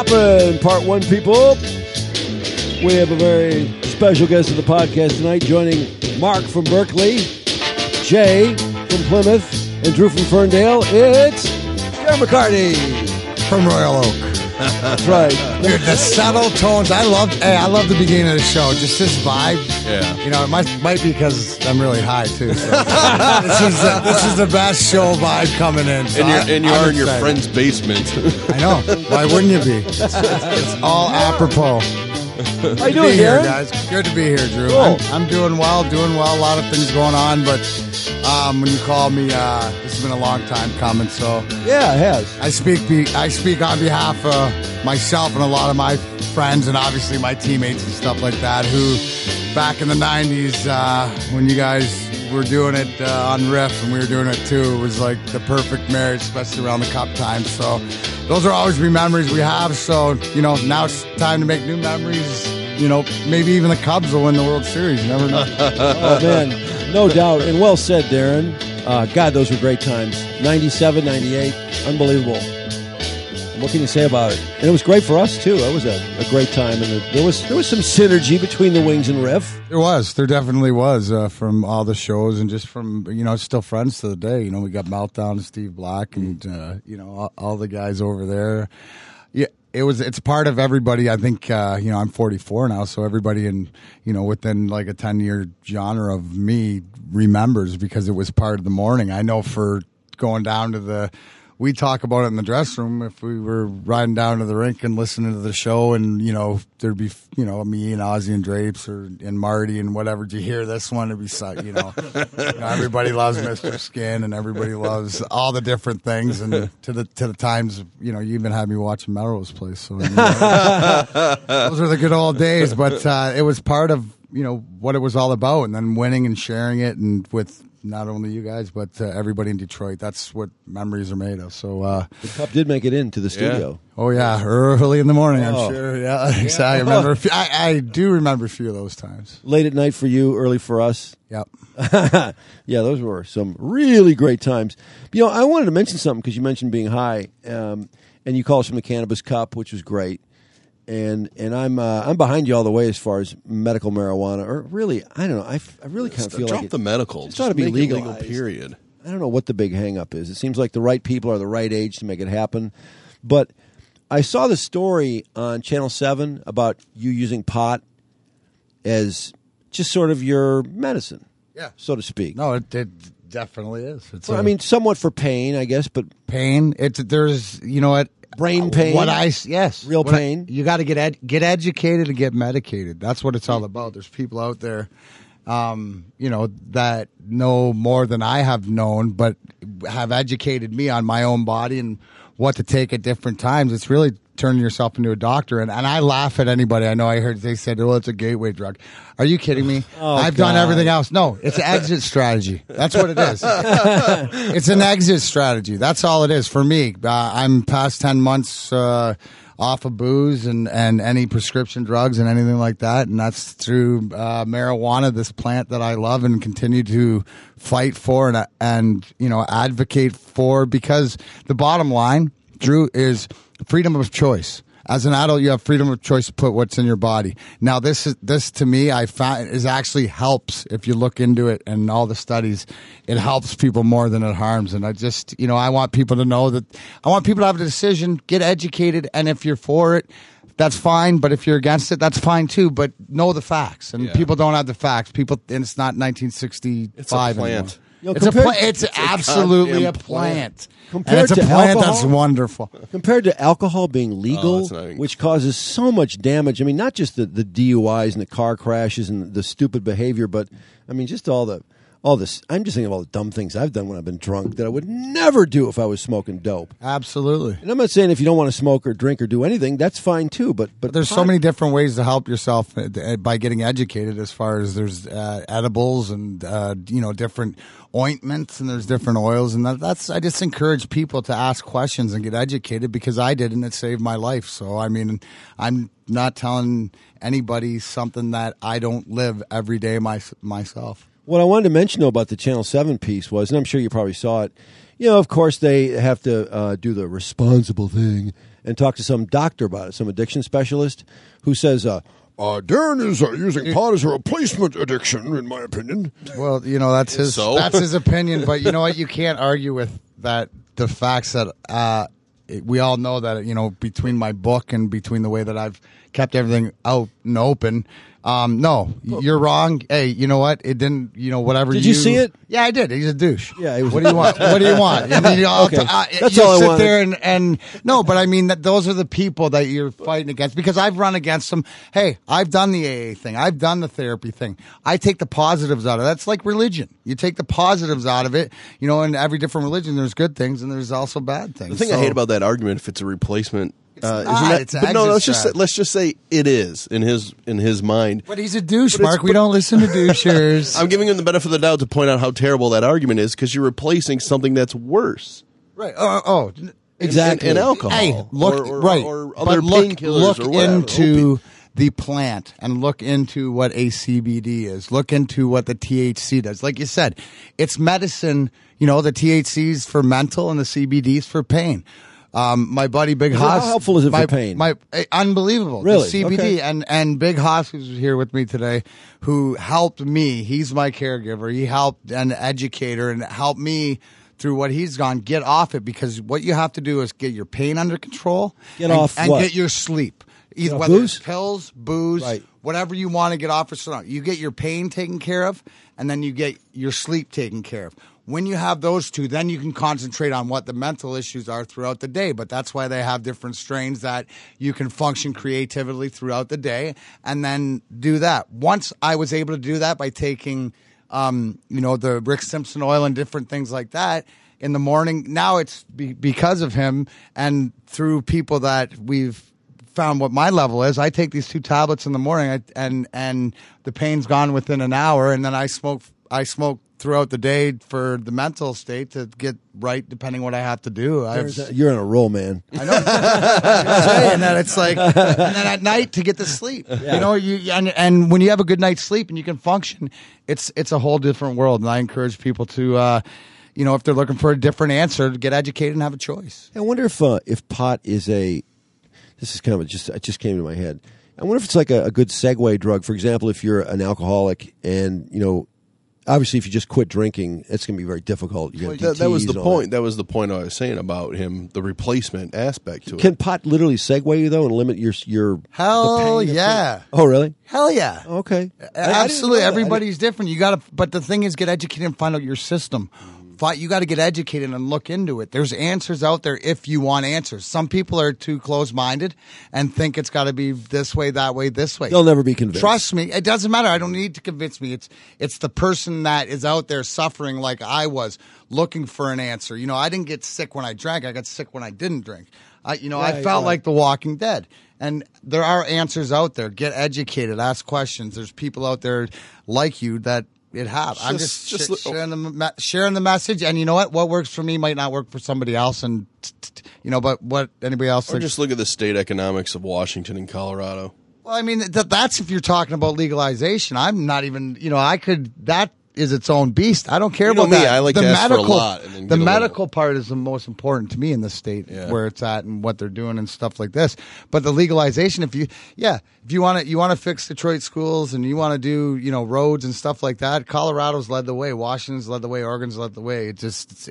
Happen, Part 1, people. We have a very special guest of the podcast tonight, joining Mark from Berkeley, Jay from Plymouth, and Drew from Ferndale. It's Jerry McCarty from Royal Oak. That's right. Dude, the subtle tones. I love the beginning of the show. Just this vibe. Yeah. You know, it might be because I'm really high too. So. this is the best show vibe coming in. So and you are in your friend's basement. I know. Why wouldn't you be? It's all apropos. How you doing, here, Darren? guys? Good to be here, Drew. Cool. I'm doing well. A lot of things going on, but when you called me, this has been a long time coming. So Yeah, it has. I speak on behalf of myself and a lot of my friends and obviously my teammates and stuff like that who back in the 90s when you guys were doing it on Riff and we were doing it too, it was like the perfect marriage, especially around the cup time. So those will always be memories we have. So, you know, now it's time to make new memories. You know, maybe even the Cubs will win the World Series. You never know. Oh, man. No doubt. And well said, Darren. God, those were great times. 97, 98. Unbelievable. What can you say about it? And it was great for us, too. That was a great time. And there was some synergy between the Wings and Riff. There definitely was from all the shows and just from, you know, still friends to the day. You know, we got Meltdown and Steve Black and, you know, all the guys over there. Yeah, it's part of everybody. I think, you know, I'm 44 now, so everybody in, you know, within like a 10-year genre of me remembers because it was part of the morning. I know for going down to we talk about it in the dressing room if we were riding down to the rink and listening to the show and, you know, there'd be, you know, me and Ozzy and Drapes and Marty and whatever. Did you hear this one? It'd be, you know, everybody loves Mr. Skin and everybody loves all the different things. And to the times, you know, you even had me watching Melrose Place. So, you know, those were the good old days. But it was part of, you know, what it was all about. And then winning and sharing it and with not only you guys, but everybody in Detroit. That's what memories are made of. So The Cup did make it into the studio. oh yeah, early in the morning. I'm Oh. sure. Yeah, exactly. I remember. I do remember a few of those times. Late at night for you, early for us. Yep. Yeah, those were some really great times. You know, I wanted to mention something because you mentioned being high, and you called us from the Cannabis Cup, which was great. And I'm behind you all the way as far as medical marijuana, or really, I don't know. I really kind of feel like the medical. It's ought to be make it legal. legalized. Period. I don't know what the big hang-up is. It seems like the right people are the right age to make it happen. But I saw the story on Channel 7 about you using pot as just sort of your medicine, so to speak. No, it definitely is. It's I mean, somewhat for pain, I guess, but pain. There's, you know what. brain pain. Real pain. You got to get educated and get medicated. That's what it's all about. There's people out there, you know, that know more than I have known, but have educated me on my own body and what to take at different times. It's really turning yourself into a doctor. And I laugh at anybody. I know I heard they said, well, it's a gateway drug. Are you kidding me? I've done everything else. No, it's an exit strategy. That's what it is. It's an exit strategy. That's all it is for me. I'm past 10 months off of booze and any prescription drugs and anything like that. And that's through marijuana, this plant that I love and continue to fight for and you know, advocate for, because the bottom line, Drew, is freedom of choice. As an adult, you have freedom of choice to put what's in your body. Now, this to me, I found is actually helps if you look into it and all the studies. It helps people more than it harms. And I just, you know, I want people to know that I want people to have a decision, get educated, and if you're for it, that's fine. But if you're against it, that's fine too. But know the facts. And people don't have the facts. And it's not 1965 It's a plant. anymore. You know, It's absolutely a plant. And Compared it's a to plant alcohol? that's wonderful. Compared to alcohol being legal, that's not- which causes so much damage. I mean, not just the DUIs and the car crashes and the stupid behavior, but I mean, just all this. I'm just thinking of all the dumb things I've done when I've been drunk that I would never do if I was smoking dope. Absolutely. And I'm not saying if you don't want to smoke or drink or do anything, that's fine too. But There's so many different ways to help yourself by getting educated. As far as there's edibles and you know, different ointments and there's different oils, and that's I just encourage people to ask questions and get educated because I did and it saved my life. So I mean, I'm not telling anybody something that I don't live every day myself. What I wanted to mention, though, about the Channel 7 piece was, and I'm sure you probably saw it, you know, of course, they have to do the responsible thing and talk to some doctor about it, some addiction specialist, who says, Darren is using pot as a replacement addiction, in my opinion. Well, that's his opinion, but you know what? You can't argue with that. The facts that we all know that, between my book and between the way that I've kept everything out and open. No, you're wrong. Hey, you know what? It didn't, whatever. Did you see it? Yeah, I did. He's a douche. Yeah, he was. What do you want? What do you want? I mean, Okay. That's all I sit wanted. there and no, but I mean that those are the people that you're fighting against because I've run against them. Hey, I've done the AA thing. I've done the therapy thing. I take the positives out of it. That's like religion. You take the positives out of it. In every different religion, there's good things and there's also bad things. The thing I hate about that argument, if it's a replacement, it's an but no, exit let's just say it is in his mind. But he's a douche, Mark. We don't listen to douchers. I'm giving him the benefit of the doubt to point out how terrible that argument is because you're replacing something that's worse. Right. Exactly. And alcohol. Hey, look, or right. Or But other look painkillers or whatever. into the plant and look into what a CBD is. Look into what the THC does. Like you said, it's medicine. The THC's for mental and the CBD's for pain. My buddy Big Haas. How helpful is it for pain? Unbelievable. Really? The CBD Okay. and Big Haas, who's here with me today, who helped me. He's my caregiver. He helped an educator and helped me through what he's gone get off it because what you have to do is get your pain under control. Get off and what? get your sleep. Either off whether booze? it's pills, booze, Right. whatever you want to get off or so. You get your pain taken care of, and then you get your sleep taken care of. When you have those two, then you can concentrate on what the mental issues are throughout the day. But that's why they have different strains that you can function creatively throughout the day and then do that. Once I was able to do that by taking, the Rick Simpson oil and different things like that in the morning. Now it's because of him and through people that we've found what my level is. I take these 2 tablets in the morning and the pain's gone within an hour. And then I smoke throughout the day for the mental state to get right, depending what I have to do. You're on a roll, man. I know. I'm saying that it's like, and then at night to get to sleep. Yeah. And when you have a good night's sleep and you can function, it's a whole different world. And I encourage people to, if they're looking for a different answer, to get educated and have a choice. I wonder if pot is this is kind of it just came to my head. I wonder if it's like a good segue drug. For example, if you're an alcoholic and, obviously, if you just quit drinking, it's going to be very difficult. That was the point. That was the point I was saying about him, the replacement aspect to it. Can pot literally segue you though and limit your Hell the pain? yeah. Oh, really? Hell yeah. Okay. Absolutely. Everybody's different. But the thing is, get educated and find out your system. You got to get educated and look into it. There's answers out there if you want answers. Some people are too close-minded and think it's got to be this way, that way, this way. They'll never be convinced. Trust me, it doesn't matter. I don't need to convince me. It's the person that is out there suffering like I was, looking for an answer. I didn't get sick when I drank. I got sick when I didn't drink. I felt like The Walking Dead. And there are answers out there. Get educated. Ask questions. There's people out there like you that it have. I'm just sharing the message, and you know what works for me might not work for somebody else, and but what anybody else Or just look at the state economics of Washington and Colorado. Well, I mean that's if you're talking about legalization. I'm not even that is its own beast. I don't care about me, that. I like to ask for a lot and then the get a medical little. part is the most important to me in the state where it's at and what they're doing and stuff like this. But the legalization, if you want to fix Detroit schools and you want to do roads and stuff like that, Colorado's led the way, Washington's led the way, Oregon's led the way. It's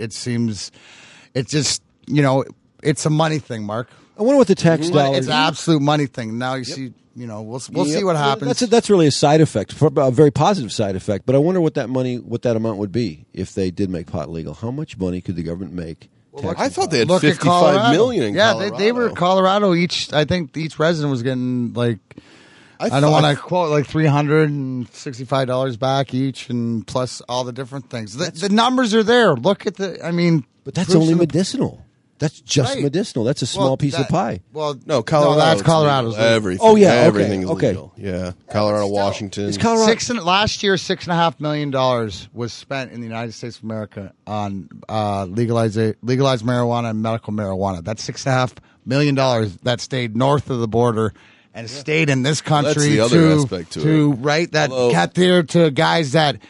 a money thing, Mark. I wonder what the tax dollars. It's an absolute money thing. Now you see. We'll see what happens. That's really a side effect, a very positive side effect. But I wonder what that amount would be if they did make pot legal. How much money could the government make? I thought they had Look at 55 million in Colorado. Yeah, they were Colorado. I think each resident was getting like I don't want to quote like $365 back each, and plus all the different things. The numbers are there. Look at but that's only medicinal. That's just medicinal. That's a small piece of pie. Well, no, Colorado. That's Colorado's legal. Everything. Oh, yeah, okay, everything's okay. legal. Yeah, Colorado, Washington. Is Colorado last year, $6.5 million was spent in the United States of America on legalized marijuana and medical marijuana. That's $6.5 million that stayed north of the border and stayed in this country. That's the other aspect to it. Right, that got there to guys that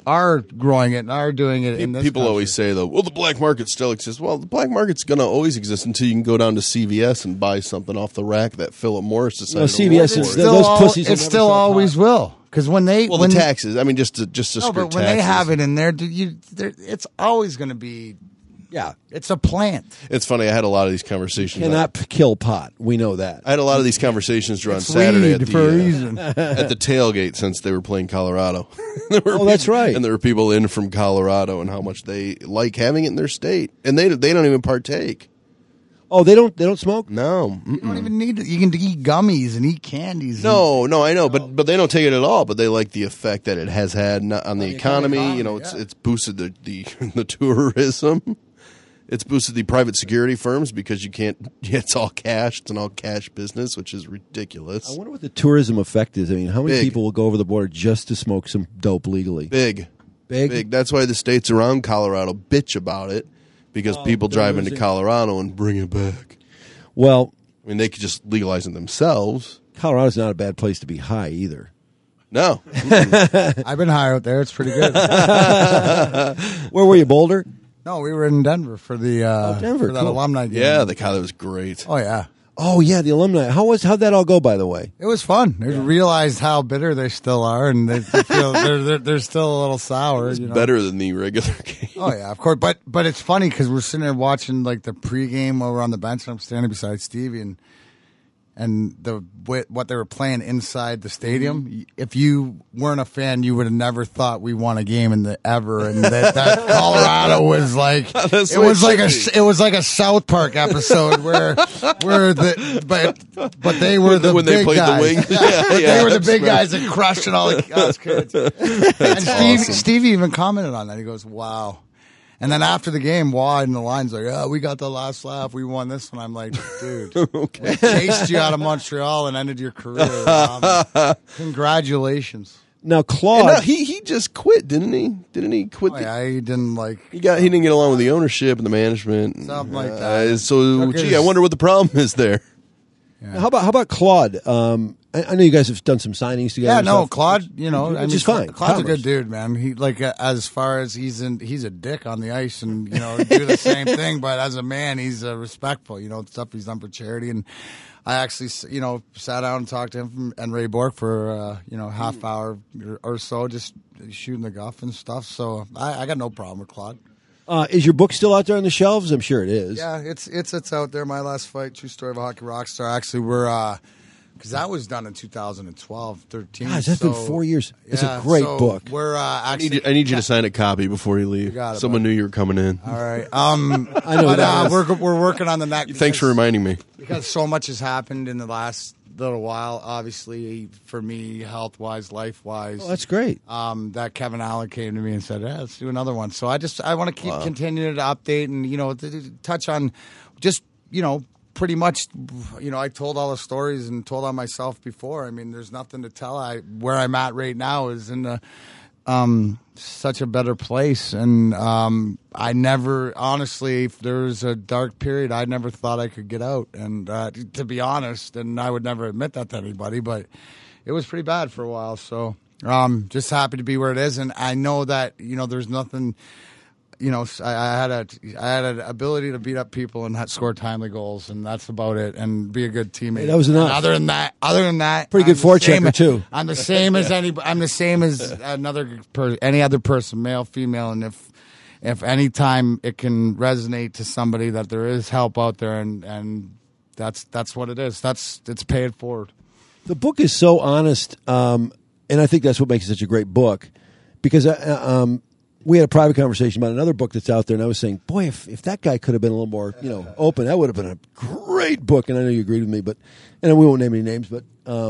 are growing it and are doing it in this People country. always say, though, well, the black market still exists. Well, the black market's going to always exist until you can go down to CVS and buy something off the rack that Philip Morris decided to CVS work is for. those pussies. It still always will. Because when they Well, the taxes. I mean, just to skirt but when taxes. they have it in there, it's always going to be. Yeah, It's a plant. It's funny. I had a lot of these conversations. cannot kill pot. We know that. I had a lot of these conversations on It's Saturday weed at for a the reason. at the tailgate since they were playing Colorado. That's right. And there were people in from Colorado and how much they like having it in their state, and they don't even partake. Oh, they don't smoke. No, You don't even need it. You can eat gummies and eat candies. no, I know, but they don't take it at all. But they like the effect that it has had on the economy. economy, You know, yeah. it's boosted the tourism. It's boosted the private security firms because you can't. It's all cash. It's an all cash business, which is ridiculous. I wonder what the tourism effect is. I mean, how many Big. people will go over the border just to smoke some dope legally? Big. Big? That's why the states around Colorado bitch about it because people drive into Colorado and bring it back. Well, I mean, they could just legalize it themselves. Colorado's not a bad place to be high either. No, I've been high out there. It's pretty good. Where were you, Boulder? No, we were in Denver for the Denver, for that cool. alumni game. yeah, that was great. Oh yeah. Oh yeah, the alumni. How'd that all go? By the way, It was fun. They realized how bitter they still are, and they feel they're still a little sour. You know? Better than the regular game. Oh yeah, of course. But it's funny because we're sitting there watching like the pregame while we're on the bench, and I'm standing beside Stevie, and what they were playing inside the stadium. If you weren't a fan, you would have never thought we won a game ever. And that Colorado was like That's it what was it like should be. it was like a South Park episode where but they were the when they big played guys. the wings. But they Yeah, were the that's big right. guys that crushed all us kids. And Stevie even commented on that. He goes, "Wow." And then after the game, Wad in the line's like, "Oh, we got the last laugh. We won this one." I'm like, "Dude, we chased you out of Montreal and ended your career. Congratulations." now And Claude. no, he just quit, didn't he? Didn't he quit? Oh, yeah, he didn't like. He didn't get along with the ownership and the management. Something like that. So, Took gee, his- I wonder what the problem is there. How about Claude? I know you guys have done some signings together. Yeah, and no, stuff. Claude. You know, Which is fine. Claude's a Commerce. good dude, man. He like as far as he's a dick on the ice, and you know, do the same thing. But as a man, he's respectful. You know, stuff he's done for charity. And I actually, you know, sat down and talked to him and Ray Bork for half hour or so, just shooting the guff and stuff. So I got no problem with Claude. Is your book still out there on the shelves? I'm sure it is. Yeah, it's out there. My Last Fight, True Story of a Hockey Rockstar. Actually, we're because that was done in 2012, 13. Gosh, that's been 4 years. It's a great book. We're I actually. need you to sign a copy before you leave. got it, Someone knew you were coming in. All right. I know But that. we're working on the next. Thanks for reminding me. Because so much has happened in the last little while. Obviously, for me, health wise, life wise. Oh, that's great. That Kevin Allen came to me and said, "Yeah, let's do another one." So I want to keep continuing to update and to touch on just pretty much I told all the stories and told on myself before. I mean, there's nothing to tell. Where I'm at right now is in the such a better place, and I never honestly, if there was a dark period, I never thought I could get out, and to be honest, and I would never admit that to anybody, but it was pretty bad for a while. So just happy to be where it is, and I know that there's nothing. I had an ability to beat up people and score timely goals, and that's about it. And be a good teammate. Hey, that was enough. And other than that, Pretty good I'm the same- forechecker, too. I'm the same as I'm the same as any other person, male, female, and if any time it can resonate to somebody that there is help out there, and that's what it is. It's pay it forward. The book is so honest, and I think that's what makes it such a great book. Because we had a private conversation about another book that's out there, and I was saying, boy, if that guy could have been a little more, open, that would have been a great book. And I know you agreed with me, and we won't name any names, but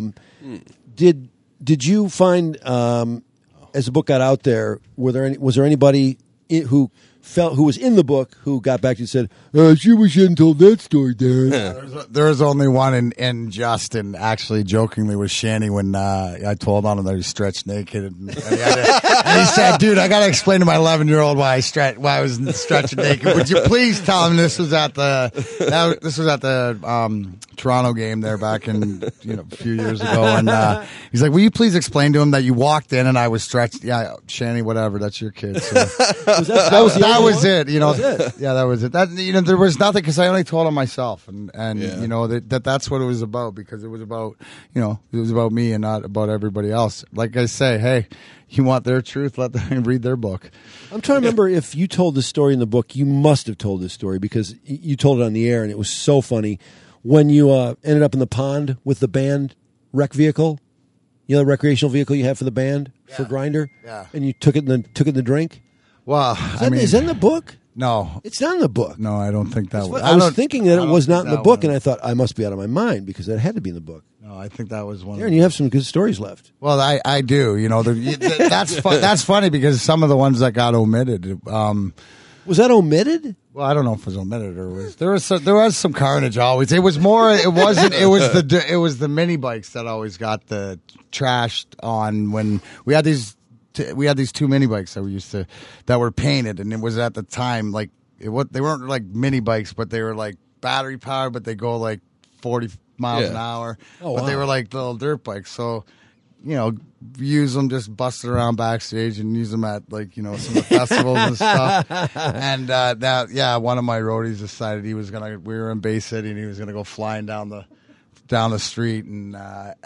did you find as the book got out there, was there anybody who was in the book who got back to you and said, "She wish you hadn't told that story, Darren"? There was only one, and Justin actually jokingly was Shanny when I told on him that he stretched naked, and he said, "Dude, I got to explain to my 11-year-old why I was stretching naked. Would you please tell him this was at the Toronto game there back in a few years ago, and he's like, "Will you please explain to him that you walked in and I was stretched?" Yeah, Shanny, whatever. That's your kid. So. that was it. You know, yeah, that was it. That there was nothing because I only told him myself, and that's what it was about because it was about it was about me and not about everybody else. Like I say, hey, you want their truth? Let them read their book. I'm trying to remember if you told this story in the book. You must have told this story because you told it on the air, and it was so funny when you ended up in the pond with the band rec vehicle. The recreational vehicle you have for the band for Grinder. Yeah, and you took it in the drink. Well, is that in the book? No, it's not in the book. No, I don't think that was. I was thinking that it was not in the book, and I thought I must be out of my mind because that had to be in the book. No, I think that was one. Aaron, you have some good stories left. Well, I do. That's funny because some of the ones that got omitted. Was that omitted? Well, I don't know if it was omitted or there was some carnage always. It was more. It wasn't. It was the mini bikes that always got the trashed on when we had these. We had these 2 mini bikes that were painted, and it was at the time like they weren't like mini bikes, but they were like battery powered, but they go like 40 miles an hour. Oh, but wow. they were like little dirt bikes, so use them, just bust it around backstage and use them at like some of the festivals and stuff. And one of my roadies decided we were in Bay City and he was gonna go flying down the street and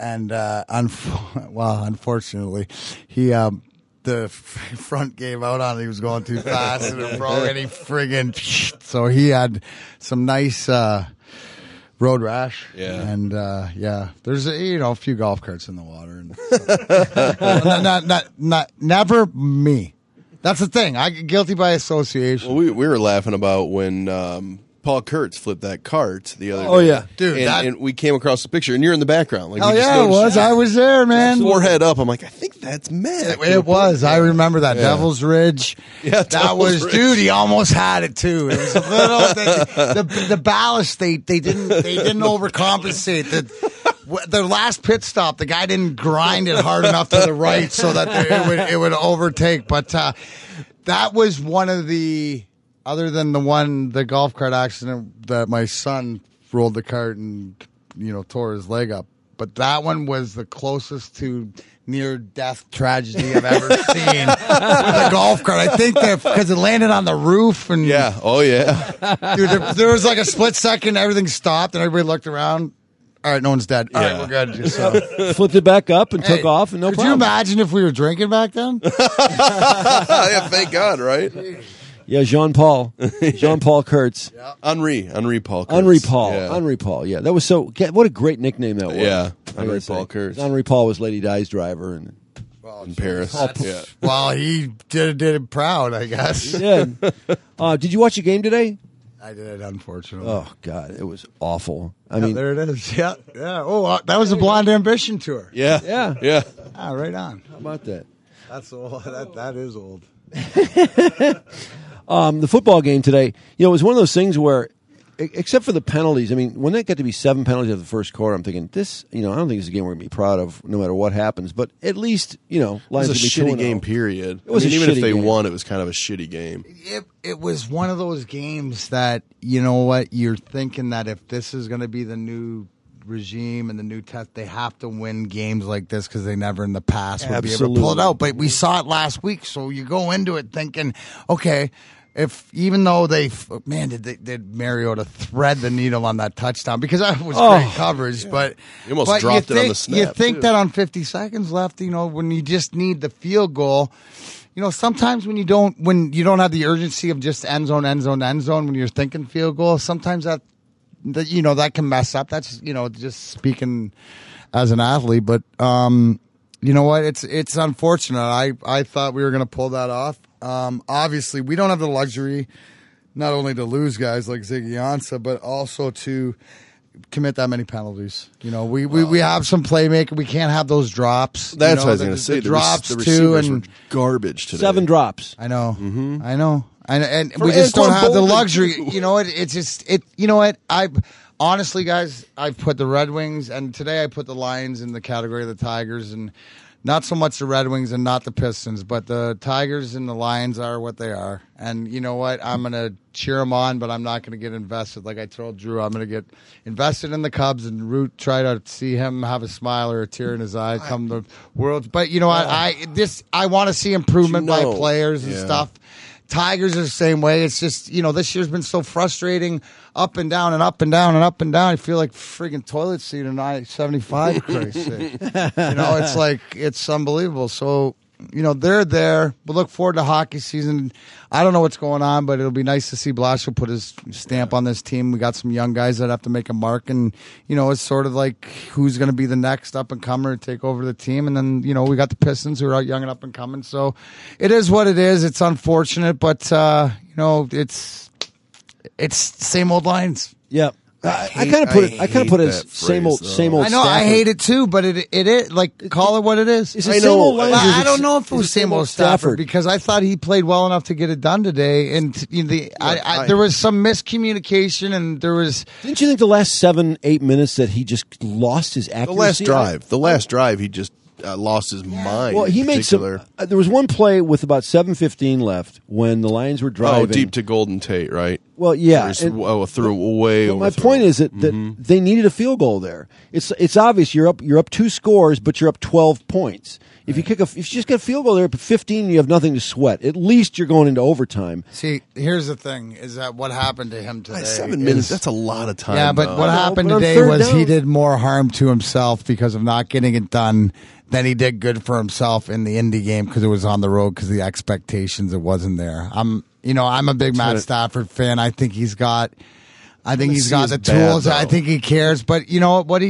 unfortunately he the front gave out on it. He was going too fast and it broke and he friggin' so he had some nice road rash. Yeah. And there's a few golf carts in the water and not never me. That's the thing. I get guilty by association. Well, we were laughing about when Paul Kurtz flipped that cart the other day. Oh, yeah. Dude, and we came across the picture, and you're in the background. Like, hell we just yeah, it noticed was. that. I was there, man. Forehead up. I'm like, I think that's Matt. It was. I remember that. Yeah. Devil's Ridge. Yeah, that Devil's was, Ridge. dude. He almost had it too. It was a little. The ballast. They didn't overcompensate. Their last pit stop, the guy didn't grind it hard enough to the right so that it would overtake. But that was one of the. Other than the golf cart accident that my son rolled the cart and tore his leg up, but that one was the closest to near death tragedy I've ever seen with a golf cart. I think that because it landed on the roof and dude, there was like a split second, everything stopped and everybody looked around. All right, no one's dead. All right, we're good. Just, flipped it back up and took off, and no could problem. you imagine if we were drinking back then? yeah, thank God, right? Yeah, Jean-Paul Kurtz. Yeah. Henri Paul Kurtz. Henri Paul. Yeah, that was so. What a great nickname that was. Yeah, I Henri gotta say. Paul Kurtz. Henri Paul was Lady Di's driver, and in Paris. Yeah. Well, he did it proud, I guess. he did. Did you watch the game today? I did, unfortunately. Oh God, it was awful. I Yeah, mean, there it is. Yeah. Oh, that was a Blonde Ambition tour. Yeah. Ah, right on. how about that? That's old. That is old. The football game today, it was one of those things where, except for the penalties, I mean, when that got to be 7 penalties after the first quarter, I'm thinking, this, I don't think this is a game we're going to be proud of no matter what happens, but at least, It was a shitty game, period. It was even if they game. won, it was kind of a shitty game. It was one of those games that, you know what, you're thinking that if this is going to be the new regime and the new test, they have to win games like this because they never in the past would be able to pull it out. But we saw it last week, so you go into it thinking, okay, even though did Mariota thread the needle on that touchdown because that was great coverage, but He almost dropped it on the snap. You think too. that on 50 seconds left, when you just need the field goal. Sometimes when you don't have the urgency of just end zone, when you're thinking field goal, sometimes that can mess up. That's, just speaking as an athlete, but, you know what? It's unfortunate. I thought we were going to pull that off. Obviously we don't have the luxury not only to lose guys like Ziggy Ansah, but also to commit that many penalties. We have some playmaker. We can't have those drops. That's what I was going to say. The drops the too, receivers and were garbage today. 7 drops. I know. Mm-hmm. I know. And For we just Anquan don't have the Boldin, luxury. too. It's just you know what? Honestly, guys, I've put the Red Wings and today I put the Lions in the category of the Tigers, and Not so much the Red Wings and not the Pistons, but the Tigers and the Lions are what they are. And you know what? I'm going to cheer them on, but I'm not going to get invested. Like I told Drew, I'm going to get invested in the Cubs and try to see him have a smile or a tear in his eye come the Worlds. But you know what? I want to see improvement by players and stuff. Tigers are the same way. It's just, this year's been so frustrating, up and down and up and down and up and down. I feel like friggin' toilet seat in I-75, for Christ's sake. It's like, it's unbelievable. So, they're there. We'll look forward to hockey season. I don't know what's going on, but it'll be nice to see Blashill put his stamp on this team. We got some young guys that have to make a mark, and, it's sort of like who's going to be the next up-and-comer to take over the team. And then, we got the Pistons who are out young and up-and-coming. So it is what it is. It's unfortunate, but, it's same old Lions. Yeah. I kind of put it as same old. I know. I hate it too, but it is like call it what it is. It's the same old Lions. I don't know if it was same old Stafford because I thought he played well enough to get it done today, and there was some miscommunication, and there was. Didn't you think the last 7-8 minutes that he just lost his accuracy? The last drive, he just lost his mind. Well, he made some. There was one play with about 7:15 left when the Lions were driving. Oh, deep to Golden Tate, right? Well, yeah, threw way over. My point is that they needed a field goal there. It's obvious you're up 2 scores, but you're up 12 points. If you just get a field goal there at 15, you have nothing to sweat. At least you're going into overtime. See, here's the thing: is that what happened to him today? 7 minutes. That's a lot of time. Yeah, but what happened today was he did more harm to himself because of not getting it done than he did good for himself in the Indy game because it was on the road because the expectations it wasn't there. I'm a big Matt Stafford fan. I think he's got the tools. I think he cares. But you know what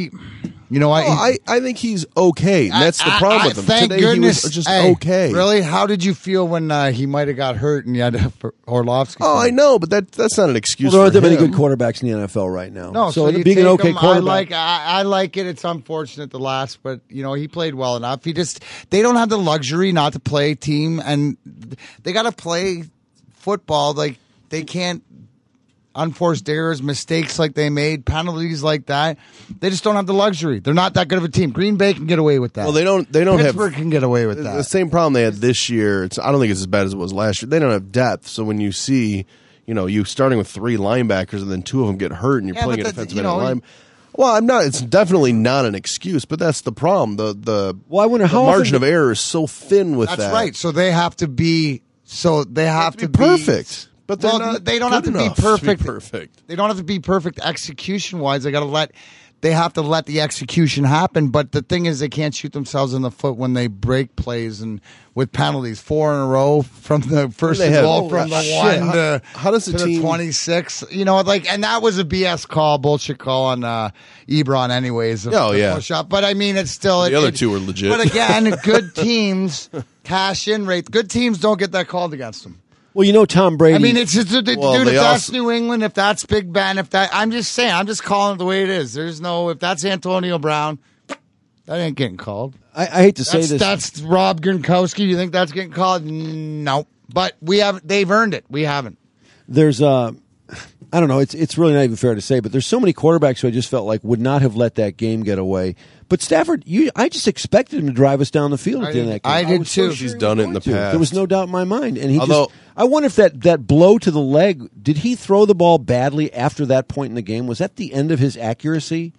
I think he's okay. And that's the problem with him. Thank Today goodness. he was just okay. Really? How did you feel when he might have got hurt and you had Orlovsky? Oh, I know, but that's not an excuse. There aren't for that many him. good quarterbacks in the NFL right now. No, so being an okay quarterback. I like it. It's unfortunate the last, but he played well enough. They don't have the luxury not to play team, and they got to play football. Like they can't. Unforced errors, mistakes like they made, penalties like that. They just don't have the luxury. They're not that good of a team. Green Bay can get away with that. Well, they don't Pittsburgh can get away with that. The same problem they had this year. I don't think it's as bad as it was last year. They don't have depth. So when you see, you starting with 3 linebackers and then 2 of them get hurt and you're playing a defensive end line. Well, I'm not. It's definitely not an excuse, but that's the problem. The margin of error is so thin with that. That's right. So they have to be. So they have to be perfect. But they don't have to be perfect. They don't have to be perfect execution wise. They have to let the execution happen. But the thing is, they can't shoot themselves in the foot when they break plays and with penalties 4 in a row from the first goal from the 1 how does the team 26. And that was a BS call, bullshit call on Ebron, anyways. Shot. But I mean, it's still the other 2 were legit. But again, good teams cash in rate. Good teams don't get that called against them. Well, Tom Brady. I mean, it's just, dude, if that's New England, if that's Big Ben, I'm just saying, I'm just calling it the way it is. If that's Antonio Brown, that ain't getting called. I hate to say this. That's Rob Gronkowski. Do you think that's getting called? No. But they've earned it. We haven't. There's, I don't know, it's really not even fair to say, but there's so many quarterbacks who I just felt like would not have let that game get away. But Stafford, I just expected him to drive us down the field at the end of that game. I did too. He's done it in the past. There was no doubt in my mind. And I wonder if that blow to the leg, did he throw the ball badly after that point in the game? Was that the end of his accuracy?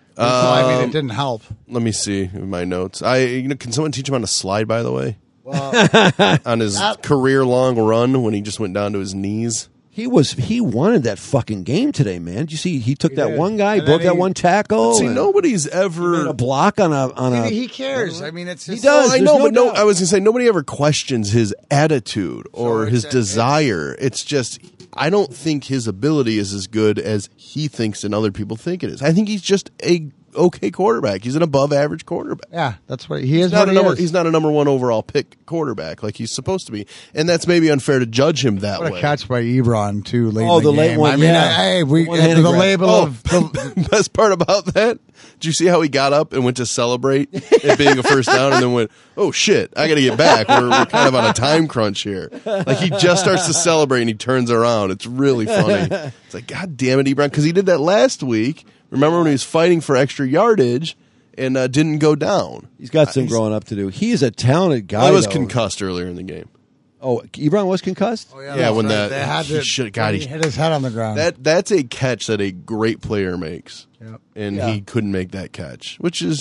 I mean, it didn't help. Let me see in my notes. Can someone teach him how to slide, by the way? Well, on his career-long run when he just went down to his knees. He wanted that fucking game today, man. Did you see he took that one guy, broke that one tackle? See, nobody's ever made a block on a. He cares. I mean, it's he does. I know, but I was gonna say nobody ever questions his attitude or his desire. It's just I don't think his ability is as good as he thinks and other people think it is. I think he's just a okay quarterback. He's an above average quarterback. Yeah, that's what he is. He's not a number 1 overall pick quarterback like he's supposed to be, and that's maybe unfair to judge him that way. What a catch by Ebron too late. Oh, in the late game. one. I mean, we the label of the best part about that. Did you see how he got up and went to celebrate it being a first down, and then went, "Oh shit, I got to get back. We're kind of on a time crunch here." Like he just starts to celebrate and he turns around. It's really funny. It's like, God damn it, Ebron, because he did that last week. Remember when he was fighting for extra yardage and didn't go down. He's got some growing up to do. He is a talented guy. He was though. concussed earlier in the game. Oh, Ebron was concussed? Oh, Yeah, when right. that They had he should God he hit his head on the ground. that's a catch that a great player makes. Yep. And Yeah. he couldn't make that catch, which is,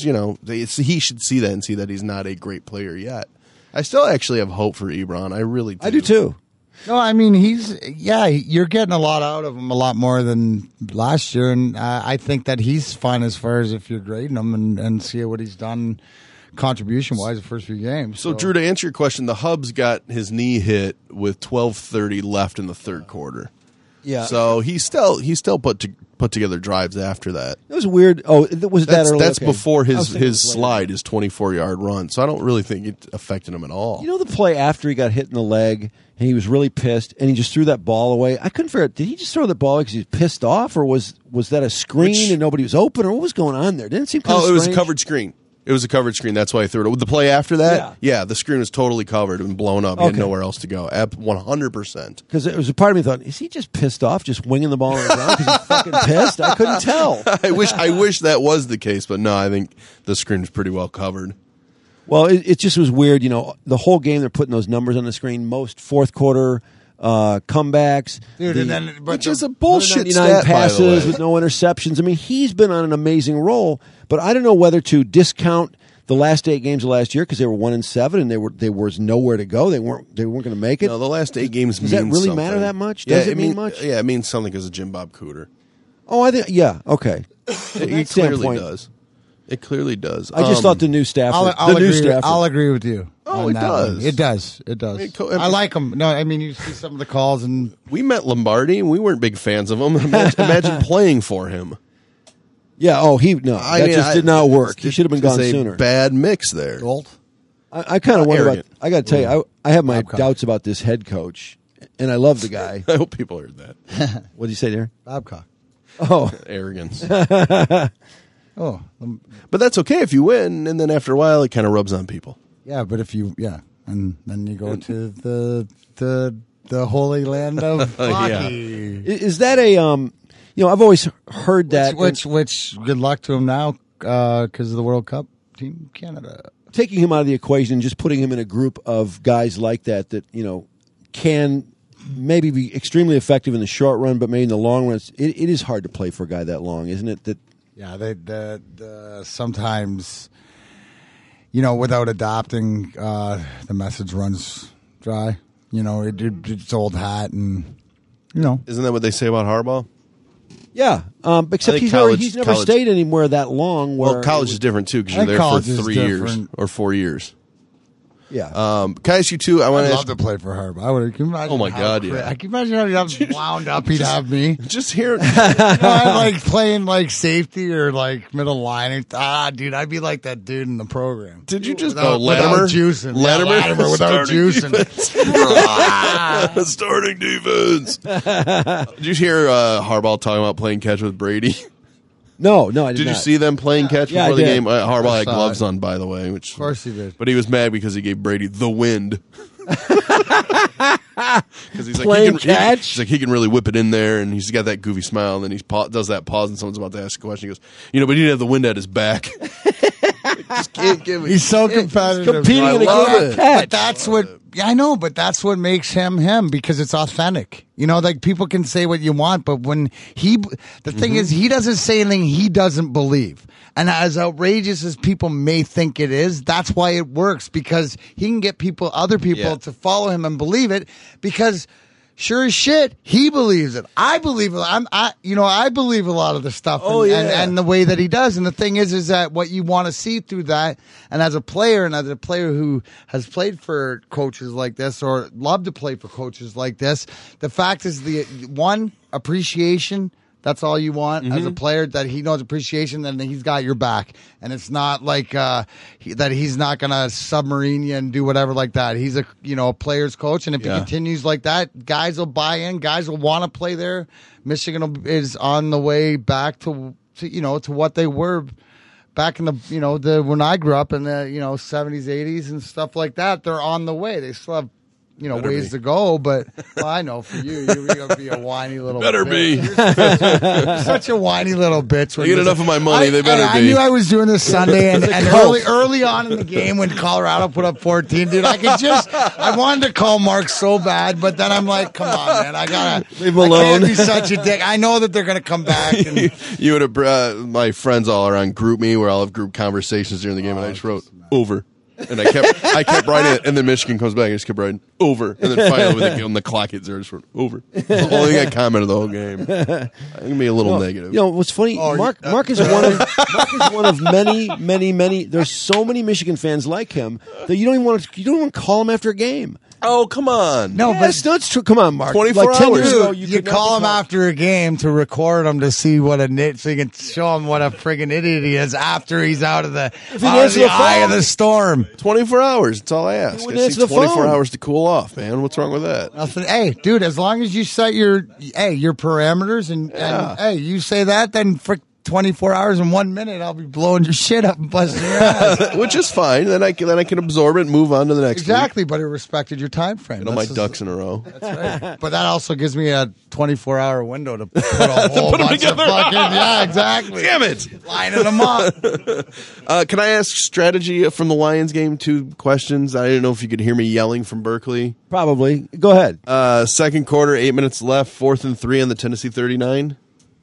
he should see that and see that he's not a great player yet. I still actually have hope for Ebron. I really do. I do too. No, I mean you're getting a lot out of him, a lot more than last year, and I think that he's fine as far as if you're grading him and see what he's done contribution wise the first few games. So Drew, to answer your question, the Hubs got his knee hit with 12:30 left in the third quarter. Yeah. So he still put together drives after that. It was weird. Oh, was that early? That's Okay. before I was his thinking it was later. slide, his 24-yard run. So I don't really think it affected him at all. You know the play after he got hit in the leg and he was really pissed and he just threw that ball away? I couldn't figure out, did he just throw the ball because he was pissed off, or was that a screen and nobody was open, or what was going on there? Didn't it seem kind of it was a strange? covered screen. It was a covered screen. That's why I threw it. The play after that, yeah, the screen was totally covered and blown up. He had Okay. nowhere else to go. 100%. Because it was a part of me thought, is he just pissed off, just winging the ball on the ground because he's fucking pissed? I couldn't tell. I wish that was the case, but no, I think the screen was pretty well covered. Well, it just was weird. The whole game they're putting those numbers on the screen. Most fourth quarter comebacks. Dude, and then Which is a bullshit 199 stat, by the passes way. with no interceptions. I mean, he's been on an amazing roll, but I don't know whether to discount the last 8 games of last year because they were 1-7 and there was nowhere to go. They weren't going to make it. No, the last 8 games Does that means really something. matter that much? Does it mean much? Yeah, it means something because of Jim Bob Cooter. Oh, I think okay. It clearly does. It clearly does. I just thought the new Stafford. I'll agree with you. Oh, on it that does. one. It does. It does. I like him. No, I mean you see some of the calls and we met Lombardi and we weren't big fans of him. Imagine playing for him. Yeah. Oh, that just did not work. He should have been gone a sooner. Bad mix there. Gold. I kind of wonder about. Arrogant. I got to tell you, I have my Babcock. doubts about this head coach, and I love the guy. I hope people heard that. What did you say there? Babcock. Oh, Arrogance. Oh, But that's okay if you win, and then after a while, it kind of rubs on people. yeah, but if you and then you go to the holy land of hockey. is that a I've always heard that Which good luck to him now because of the World Cup Team Canada. taking him out of the equation, just putting him in a group of guys like that can maybe be extremely effective in the short run, but maybe in the long run, it is hard to play for a guy that long, isn't it? That Yeah, they sometimes, without adopting, the message runs dry. It's old hat, and Isn't that what they say about Harbaugh? yeah, except think he's never college- stayed anywhere that long. Where Well, college is different too because I you're think there for college is 3 years different. or 4 years. yeah. Can I ask you too? I want I'd to love to play for Harbaugh. I would. Can you imagine Oh my how God, cra- yeah. Can you imagine how wound up he'd have me? just hear. I'm like playing like safety or like middle line. Dude, I'd be like that dude in the program. Did you just Without Latimer? juicing? Latimer, Yeah, Latimer without Starting juicing. Starting defense. Did you hear Harbaugh talking about playing catch with Brady? no, I did Did you not. see them playing catch Yeah, before I the did. game? Harbaugh had saw gloves it. on, by the way. Which, Of course he did. But he was mad because he gave Brady the wind. Because he's Playing like, catch? he's like, he can really whip it in there, and he's got that goofy smile, and then he does that pause, and someone's about to ask a question. He goes, but he didn't have the wind at his back. Just can't give it. He's so competitive. competing I in a love game it. catch. But that's what I know. But that's what makes him because it's authentic. Like people can say what you want, but when the thing is, he doesn't say anything he doesn't believe. And as outrageous as people may think it is, that's why it works because he can get other people Yeah. to follow him and believe it because. Sure as shit, he believes it. I believe it. I believe a lot of the stuff and the way that he does. And the thing is that what you want to see through that, and as a player who has played for coaches like this or love to play for coaches like this, the fact is appreciation. That's all you want as a player, that he knows appreciation, then he's got your back. And it's not like that he's not going to submarine you and do whatever like that. He's a player's coach, and if he continues like that, guys will buy in. Guys will want to play there. Michigan is on the way back to what they were back in the when I grew up in the 70s, 80s and stuff like that. They're on the way. They still have ways to go. But I know for you're gonna be a whiny little. Better bitch. You're such a whiny little bitch. They get enough of my money. They better be. I knew I was doing this Sunday, and early on in the game when Colorado put up 14, dude, I wanted to call Mark so bad, but then I'm like, come on, man, I gotta leave him alone. I can't be such a dick. I know that they're gonna come back. And, you would have. My friends all are on Group Me, where I'll have group conversations during the game, and I just wrote over. And I kept writing it, and then Michigan comes back. I just kept writing over, and then finally when the clock hit 0, I just wrote over. The only thing I commented the whole game. I can be a little negative. What's funny? Mark is one of many. There's so many Michigan fans like him that you don't even want to call him after a game. Oh, come on. No, yes, that's true. Come on, Mark. 24 10 hours. years ago, you call him after a game to record him to see what so you can show him what a friggin' idiot he is after he's out of the eye of the storm. 24 hours. That's all I ask. I need 24 hours to cool off, man. What's wrong with that? Nothing. Hey, dude, as long as you set your parameters and you say that, then 24 hours and 1 minute, I'll be blowing your shit up and busting your ass. Which is fine. Then I can absorb it and move on to the next Exactly, week. But it respected your time frame. Get all my ducks in a row. That's right. But that also gives me a 24-hour window to put a whole bunch of fucking... Yeah, exactly. Damn it. Lining them up. Can I ask strategy from the Lions game? 2 questions. I didn't know if you could hear me yelling from Berkeley. Probably. Go ahead. Second quarter, 8 minutes left, 4th and 3 on the Tennessee 39.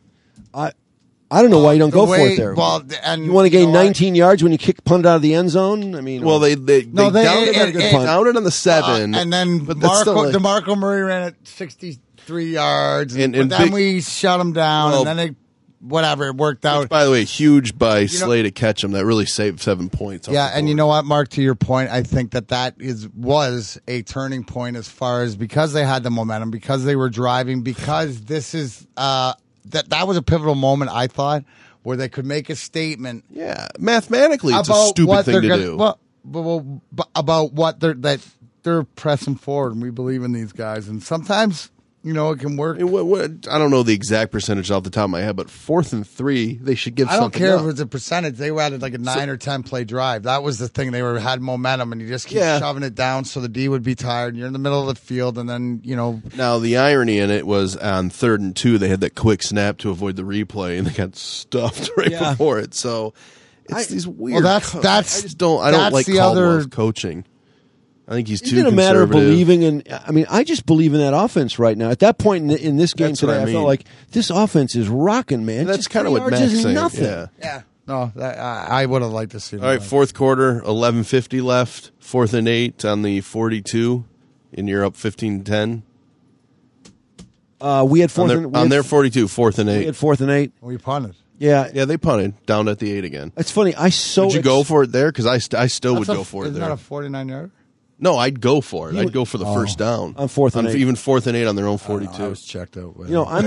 I don't know why you don't go for it there. Well, and you want to gain 19 yards when you punt out of the end zone? I mean, well, they downed it on the 7, and then DeMarco Murray ran at 63 yards, and then we shut him down, and then it worked out. Which, by the way, huge by Slay to catch him. That really saved 7 points. Yeah, and you know what, Mark? To your point, I think that was a turning point as far as because they had the momentum, because they were driving, because this is. That was a pivotal moment, I thought, where they could make a statement. Yeah, mathematically, it's a stupid thing to do. Well, about what they're pressing forward, and we believe in these guys. And sometimes, it can work. I don't know the exact percentage off the top of my head, but 4th and 3, they should give. I don't care up. if it's a percentage. They had like a 9 or 10 play drive. That was the thing. They had momentum, and you just keep shoving it down, so the D would be tired. And you're in the middle of the field, and then Now the irony in it was on 3rd and 2, they had that quick snap to avoid the replay, and they got stuffed right before it. So it's these weird. Well, I don't like Caldwell's coaching. I think he's too conservative. It's a matter of believing in. I mean, I just believe in that offense right now. At that point in this game today, I felt like this offense is rocking, man. That's kind of what Matt's saying. Nothing. Yeah. No, I would have liked to see. All right, 4th quarter, 11:50 left, 4th and 8 on the 42, and you're up 15-10. We had 4th on their 42, 4th and 8. We had 4th and 8. We punted. Yeah, they punted down at the 8 again. It's funny. Would you go for it there? Because I still would go for it there. Isn't that a 49-yard? No, I'd go for it. I'd go for the first down on 4th and 8. Even 4th and 8 on their own 42. I was checked out. I'm.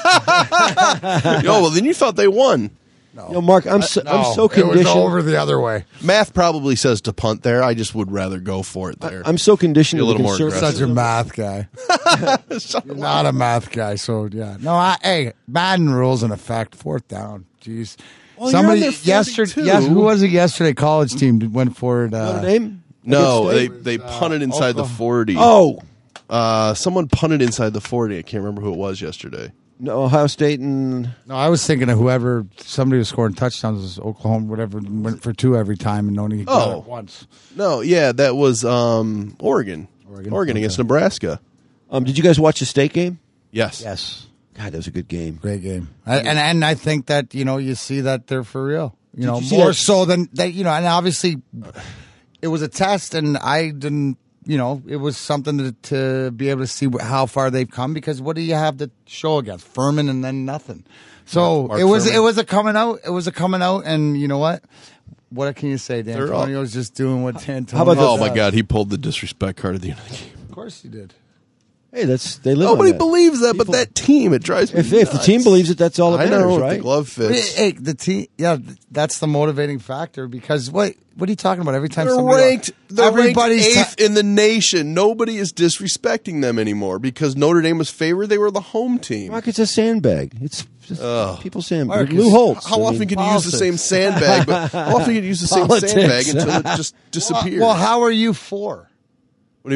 Well, then you thought they won. No. Mark, I'm so conditioned. It was over the other way. Math probably says to punt there. I just would rather go for it there. I'm so conditioned to a little more You're such a math guy. You're not a math guy, so yeah. No, hey, Madden rules in effect. 4th down. Jeez. Well, somebody yesterday. Yes, who was it yesterday? College team went for it. Notre Dame. No, they punted inside the 40. Oh, someone punted inside the 40. I can't remember who it was yesterday. No, Ohio State and... No, I was thinking of somebody was scoring touchdowns was Oklahoma, whatever, went for 2 every time and only got it once. No, yeah, that was Oregon. Oregon against Nebraska. Did you guys watch the State game? Yes. God, that was a good game. Great game. And I think that, you see that they're for real. More so than that, and obviously... It was a test, and I didn't, it was something to be able to see how far they've come, because what do you have to show against? Furman and then nothing. So Mark it was Furman. a coming out. It was a coming out, and you know what? What can you say? D'Antonio's just doing what D'Antonio How about Oh, my God, he pulled the disrespect card at the end of the game. Of course he did. Hey, they live. Nobody on that. believes that, but that team, it drives me If nuts. the team believes it, that's all that matters, I know, right? the glove fits. Hey, the team, that's the motivating factor, because what are you talking about? Every time They're somebody ranked 8th ta- in the nation. Nobody is disrespecting them anymore because Notre Dame was favored. They were the home team. Mark, it's a sandbag. It's just people sandbag. Mark, Lou Holtz. How often can you use the same sandbag? But how often can you use the same Politics. sandbag until it just disappears? Well, how are you for? What do you mean?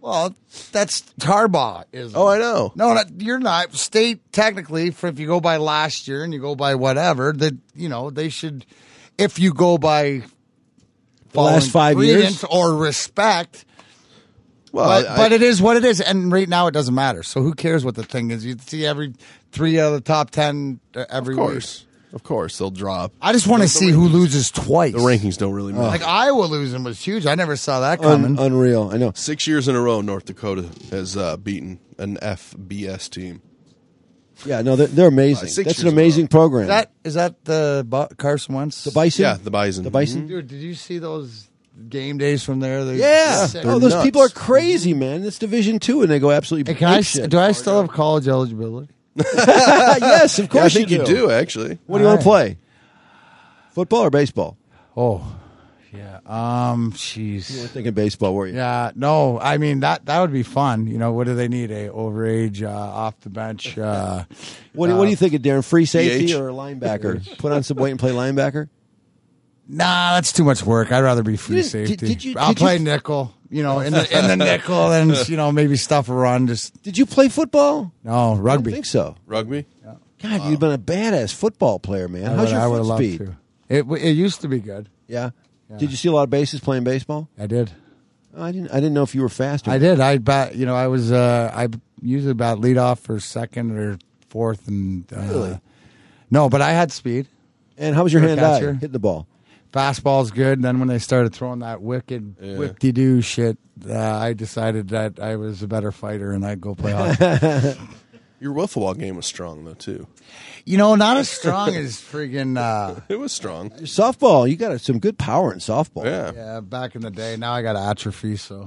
Well, that's Harbaugh. Oh, I know. No, you're not. State, technically, if you go by last year and you go by whatever, they should, if you go by the last 5 years or respect. Well, but it is what it is, and right now it doesn't matter. So who cares what the thing is? You see every 3 out of the top 10 every week. Of course, they'll drop. I just want to see who loses twice. The rankings don't really matter. Like Iowa losing was huge. I never saw that coming. Unreal. I know. 6 years in a row, North Dakota has beaten an FBS team. Yeah, no, they're amazing. That's an amazing program. Is that the Carson Wentz? The Bison? Yeah, the Bison. The Bison? Dude, did you see those game days from there? Yeah. They're those nuts. people are crazy, man. It's Division II, and they go absolutely Hey, do I still have college eligibility? Yes, of course I think you do, actually. What do you want to play? Football or baseball? Oh, yeah. Jeez. You were thinking baseball, were you? Yeah, no. I mean that would be fun. What do they need? A overage, off the bench. What do you think of Darren? Free safety DH? or a linebacker? Put on some weight and play linebacker. Nah, that's too much work. I'd rather be free safety. I'll play nickel. In the nickel, and maybe stuff a run. Did you play football? No, I rugby. don't think so. Rugby? God, you've been a badass football player, man. How's your foot speed? To. It used to be good. Yeah. Did you see a lot of bases playing baseball? I did. I didn't know if you were faster. I did. I bat. I was. I usually bat leadoff for second or fourth, and really. No, but I had speed. And how was your hand-eye catcher. hitting the ball? Fastball's good. And then when they started throwing that wicked whip-de-doo shit, I decided that I was a better fighter and I'd go play hockey. Your wiffle ball game was strong, though, too. Not as strong as friggin'... It was strong. Softball, you got some good power in softball. Yeah, back in the day. Now I got atrophy, so...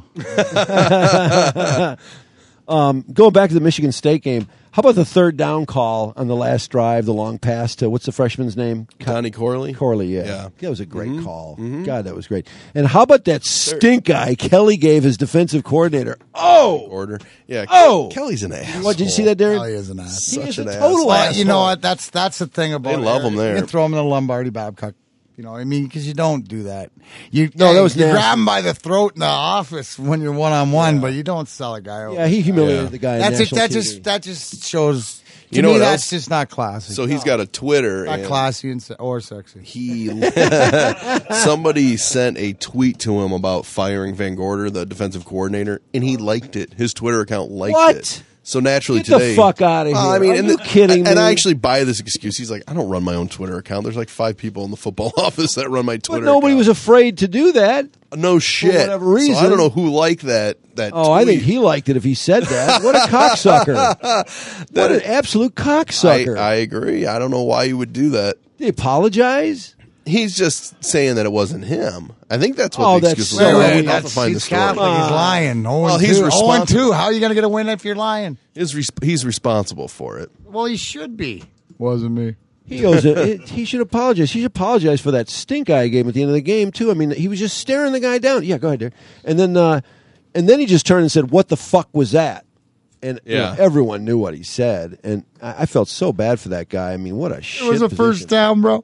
Going back to the Michigan State game, how about the third down call on the last drive, the long pass to, what's the freshman's name? Connie Corley? Corley, yeah. That was a great call. God, that was great. And how about that stink eye Kelly gave his defensive coordinator? Order. Yeah. Kelly's an ass. What, did you see that, Darren? Kelly is an ass. He is Such a an total ass. ass. You know what? That's the thing about They love Eric. him there. You can throw him in the Lombardi Babcock. Because you don't do that. That was you nasty. grab him by the throat in the office when you're one-on-one, but you don't sell a guy over. Yeah, he humiliated the guy. That's on it. national TV. That just shows. To You know me, what that's else? just not classy. So he's got a Twitter. not and classy or sexy. Somebody sent a tweet to him about firing Van Gorder, the defensive coordinator, and he liked it. His Twitter account liked it. So naturally Get today, the fuck out of here! I mean, Are you kidding me? And I actually buy this excuse. He's like, I don't run my own Twitter account. There's like 5 people in the football office that run my Twitter. But nobody account. was afraid to do that. No shit. For whatever reason. So I don't know who liked that. Oh, I think he liked it if he said that. What a cocksucker! What an absolute cocksucker! I agree. I don't know why he would do that. Did he apologize? He's just saying that it wasn't him. I think that's what the excuse was. so I weird. would have to find the He's story. Catholic. He's lying. Well, he's responsible. 0-2. How are you going to get a win if you're lying? He's responsible for it. Well, he should be. Wasn't me. He owes it. He should apologize. He should apologize for that stink eye he gave him at the end of the game too. I mean, he was just staring the guy down. Yeah, go ahead, Darren. And then he just turned and said, "What the fuck was that?" And everyone knew what he said, and I felt so bad for that guy. I mean, what a shit. It was a first down, bro.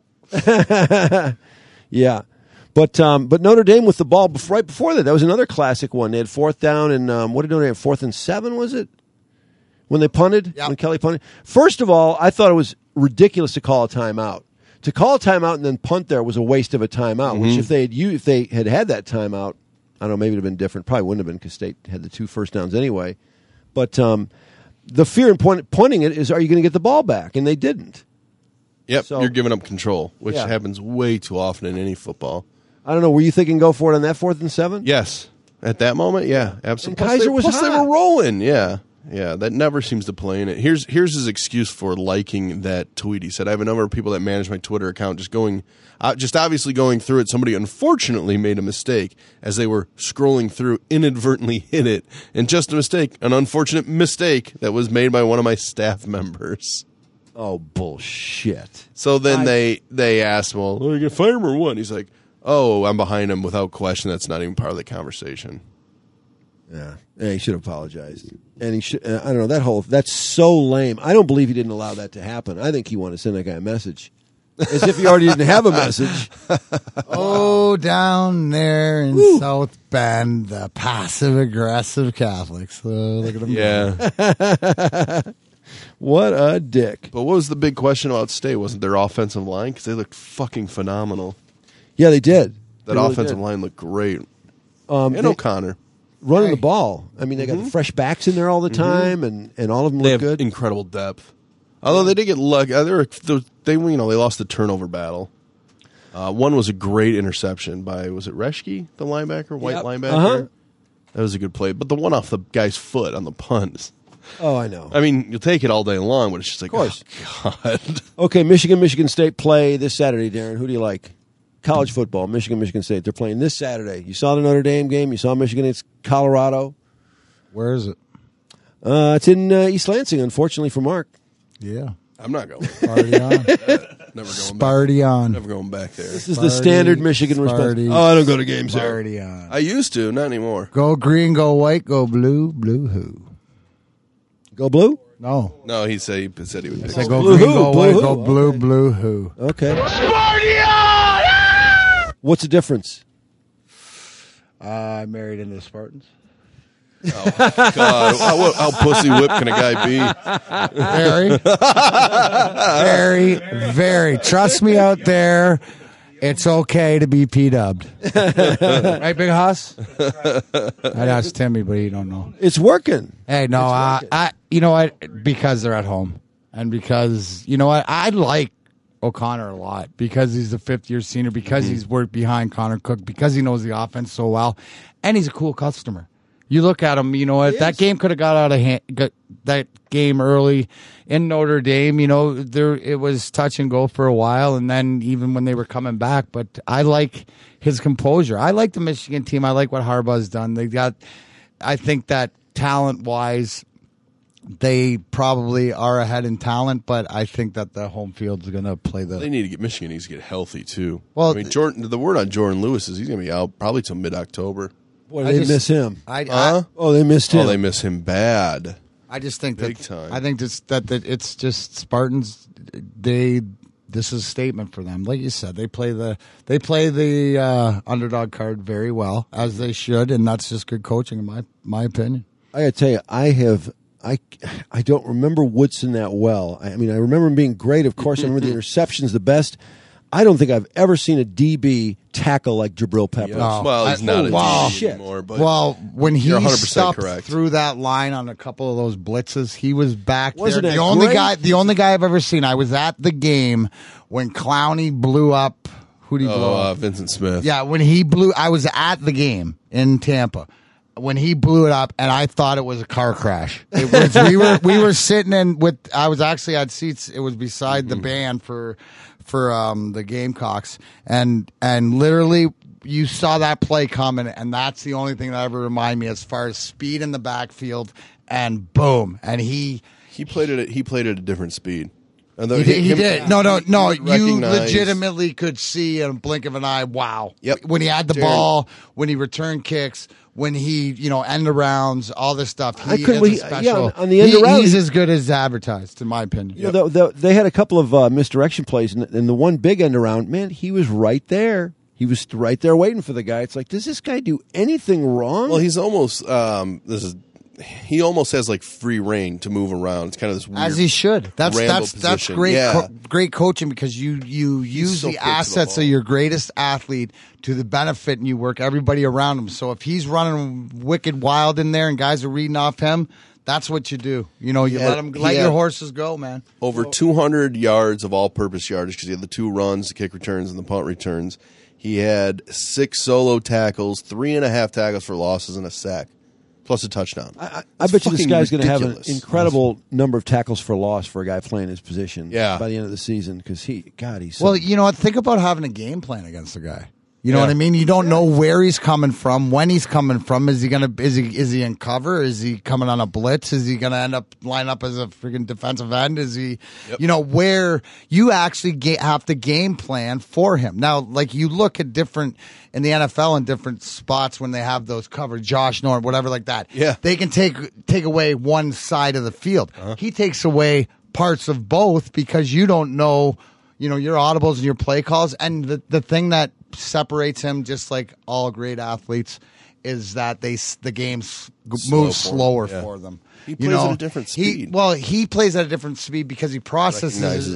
Yeah. But Notre Dame with the ball right before that was another classic one. They had fourth down and what did Notre Dame have? 4th and 7, was it? When they punted? Yep. When Kelly punted? First of all, I thought it was ridiculous to call a timeout. To call a timeout and then punt there was a waste of a timeout, which if they had that timeout, I don't know, maybe it would have been different. Probably wouldn't have been because State had the 2 first downs anyway. But the fear in punting it is, are you going to get the ball back? And they didn't. Yep, So- you're giving up control, which Yeah. happens way too often in any football. I don't know. Were you thinking go for it on that 4th and 7? Yes, at that moment, yeah, absolutely. And Kaiser was plus they hot. were rolling, yeah. That never seems to play in it. Here's his excuse for liking that tweet. He said, "I have a number of people that manage my Twitter account, just obviously going through it. Somebody unfortunately made a mistake as they were scrolling through, inadvertently hit it, and just a mistake, an unfortunate mistake that was made by one of my staff members." Oh, bullshit. So then they asked, well, are you going to fire him or what? And he's like, oh, I'm behind him without question. That's not even part of the conversation. Yeah, he should have apologized. And he should. I don't know, that's so lame. I don't believe he didn't allow that to happen. I think he wanted to send that guy a message. As if he already didn't have a message. Oh, down there in South Bend, the passive-aggressive Catholics. Look at them. Yeah. What a dick. But what was the big question about State? Wasn't their offensive line? Because they looked fucking phenomenal. Yeah, they did. That really offensive did. line looked great. And O'Connor. Running the ball. I mean, they got the fresh backs in there all the time, and all of them They look have good. incredible depth. Although they did get lucky. They lost the turnover battle. One was a great interception by, was it Reschke, the linebacker, white linebacker? Uh-huh. That was a good play. But the one off the guy's foot on the punt. Oh, I know. I mean, you'll take it all day long, but it's just like, course. oh, God. Okay, Michigan State play this Saturday, Darren. Who do you like? College football, Michigan State. They're playing this Saturday. You saw the Notre Dame game. You saw Michigan against Colorado. Where is it? It's in East Lansing, unfortunately for Mark. Yeah. I'm not going. Party on. Never going Party back. on. Never going back there. This is the standard Michigan response. Sparty. Oh, I don't go to games there. Party on. I used to, not anymore. Go green, go white, go blue, blue who? Go blue? No. No, he said he would pick. Say go Blue green, who? go Blue white, who? go blue, blue who? Okay. What's the difference? I married into the Spartans. God, how pussy whipped can a guy be? Very, very. Trust me out there. It's okay to be P-dubbed. Right, Big Hoss? I'd ask Timmy, but he don't know. It's working. Hey, no, I you know what? Because they're at home. And because, you know what? I like O'Connor a lot because he's a fifth-year senior, because he's worked behind Connor Cook, because he knows the offense so well, and he's a cool customer. You look at him, you know what? That game could have got out of hand. That game early in Notre Dame, you know, it was touch and go for a while, and then even when they were coming back. But I like his composure. I like the Michigan team. I like what Harbaugh's done. I think that talent-wise, they probably are ahead in talent, but I think that the home field is going to play They need to get Michigan needs to get healthy too. Well, I mean, Jordan. The word on Jordan Lewis is he's going to be out probably till mid-October. Boy, they miss him. I They missed him. Oh, they miss him bad. I just think Big that time. I think that it's just Spartans. This is a statement for them. Like you said, they play the underdog card very well, as they should, and that's just good coaching in my opinion. I got to tell you, I don't remember Woodson that well. I mean, I remember him being great. Of course, I remember the interceptions the best. I don't think I've ever seen a DB tackle like Jabril Peppers. No. Well, he's not a Wow. DB anymore. But Well, when he you're 100% stuffed correct. through that line on a couple of those blitzes, he was back Wasn't there. that The only great? guy I've ever seen. I was at the game when Clowney blew up. Who did he blow up? Vincent Smith. Yeah, when he blew, I was at the game in Tampa when he blew it up, and I thought it was a car crash. It was, we were sitting in with. I was actually at seats. It was beside the band for the Gamecocks, and literally you saw that play coming, and that's the only thing that ever reminded me as far as speed in the backfield, and boom, and he He played at a different speed. And He did. No. You recognize- legitimately could see in a blink of an eye. Wow. Yep. When he had the Darren. ball, when he returned kicks, when he, end arounds, all this stuff. I He couldn't- is a he- special. yeah, on the end around- he's as good as advertised, in my opinion. You know, they had a couple of misdirection plays, and the one big end around, man, he was right there. He was right there waiting for the guy. It's like, does this guy do anything wrong? Well, he's almost. He almost has like free reign to move around. It's kind of this weird. As he should. That's position. great. Yeah. Great coaching, because you use so the quick to the assets ball. of your greatest athlete to the benefit, and you work everybody around him. So if he's running wicked wild in there and guys are reading off him, that's what you do. You let your horses go, man. Over 200 yards of all-purpose yardage because he had the 2 runs, the kick returns, and the punt returns. He had 6 solo tackles, 3.5 tackles for losses, and a sack, plus a touchdown. I It's bet you this fucking guy's going to have an ridiculous. incredible number of tackles for loss for a guy playing his position Yeah. by the end of the season, because he's Well, you know what? Think about having a game plan against a guy. You know Yeah. what I mean? You don't know where he's coming from, when he's coming from. Is he in cover? Is he coming on a blitz? Is he going to line up as a freaking defensive end? Is he, where you actually have to game plan for him. Now, like you look at different in the NFL in different spots when they have those covered, Josh Norman, whatever like that. Yeah. They can take away one side of the field. He takes away parts of both because you don't know. your audibles and your play calls. And the thing that separates him, just like all great athletes, is that the game moves slower for them. He plays at a different speed. He plays at a different speed because he processes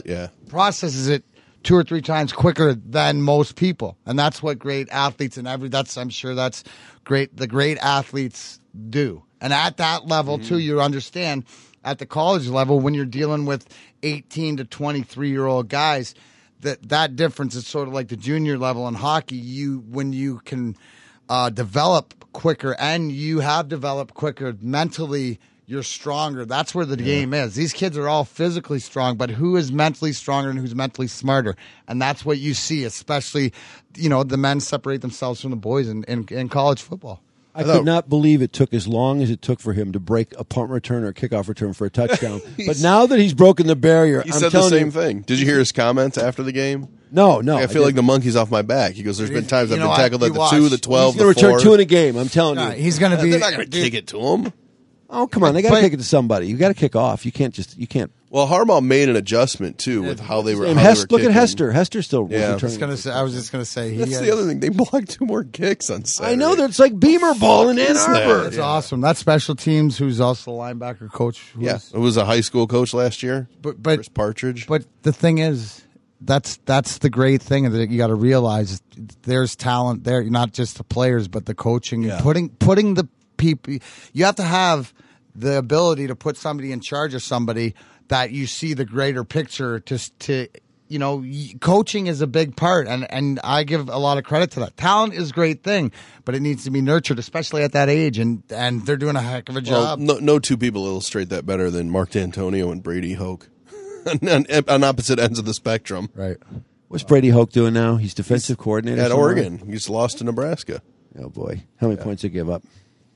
it 2 or 3 times quicker than most people, and that's what great athletes I'm sure that's great. The great athletes do, and at that level too, you understand. At the college level, when you're dealing with 18 to 23-year-old guys, that difference is sort of like the junior level in hockey. When you can develop quicker, and you have developed quicker mentally, you're stronger. That's where the game is. These kids are all physically strong, but who is mentally stronger and who's mentally smarter? And that's what you see, especially, the men separate themselves from the boys in college football. I could not believe it took as long as it took for him to break a punt return or a kickoff return for a touchdown. But now that he's broken the barrier, he said the same thing. Did you hear his comments after the game? No. I feel like the monkey's off my back. He goes, there's been times I've been tackled at the 2, the 12, he's going to return 2 in a game, I'm telling you. He's going to be... They're not going to kick it to him. Oh, come on. They got to kick it to somebody. You got to kick off. You can't. Well, Harbaugh made an adjustment, too, with how they were Look at Hester. Hester still I was just going to say. That's the other thing. They blocked 2 more kicks on Saturday. I know. It's like Beamer ball in Ann Arbor. That's awesome. That's special teams, who's also the linebacker coach. It was a high school coach last year, but Chris Partridge. But the thing is, that's the great thing that you got to realize. There's talent there, not just the players, but the coaching. Yeah. Putting the people. You have to have the ability to put somebody in charge of somebody that you see the greater picture to coaching is a big part, and I give a lot of credit to that. Talent is a great thing, but it needs to be nurtured, especially at that age, and they're doing a heck of a job. No 2 people illustrate that better than Mark D'Antonio and Brady Hoke on opposite ends of the spectrum. Right. What's Brady Hoke doing now? He's defensive coordinator at Oregon. He's lost to Nebraska. Oh boy, how many points did he give up?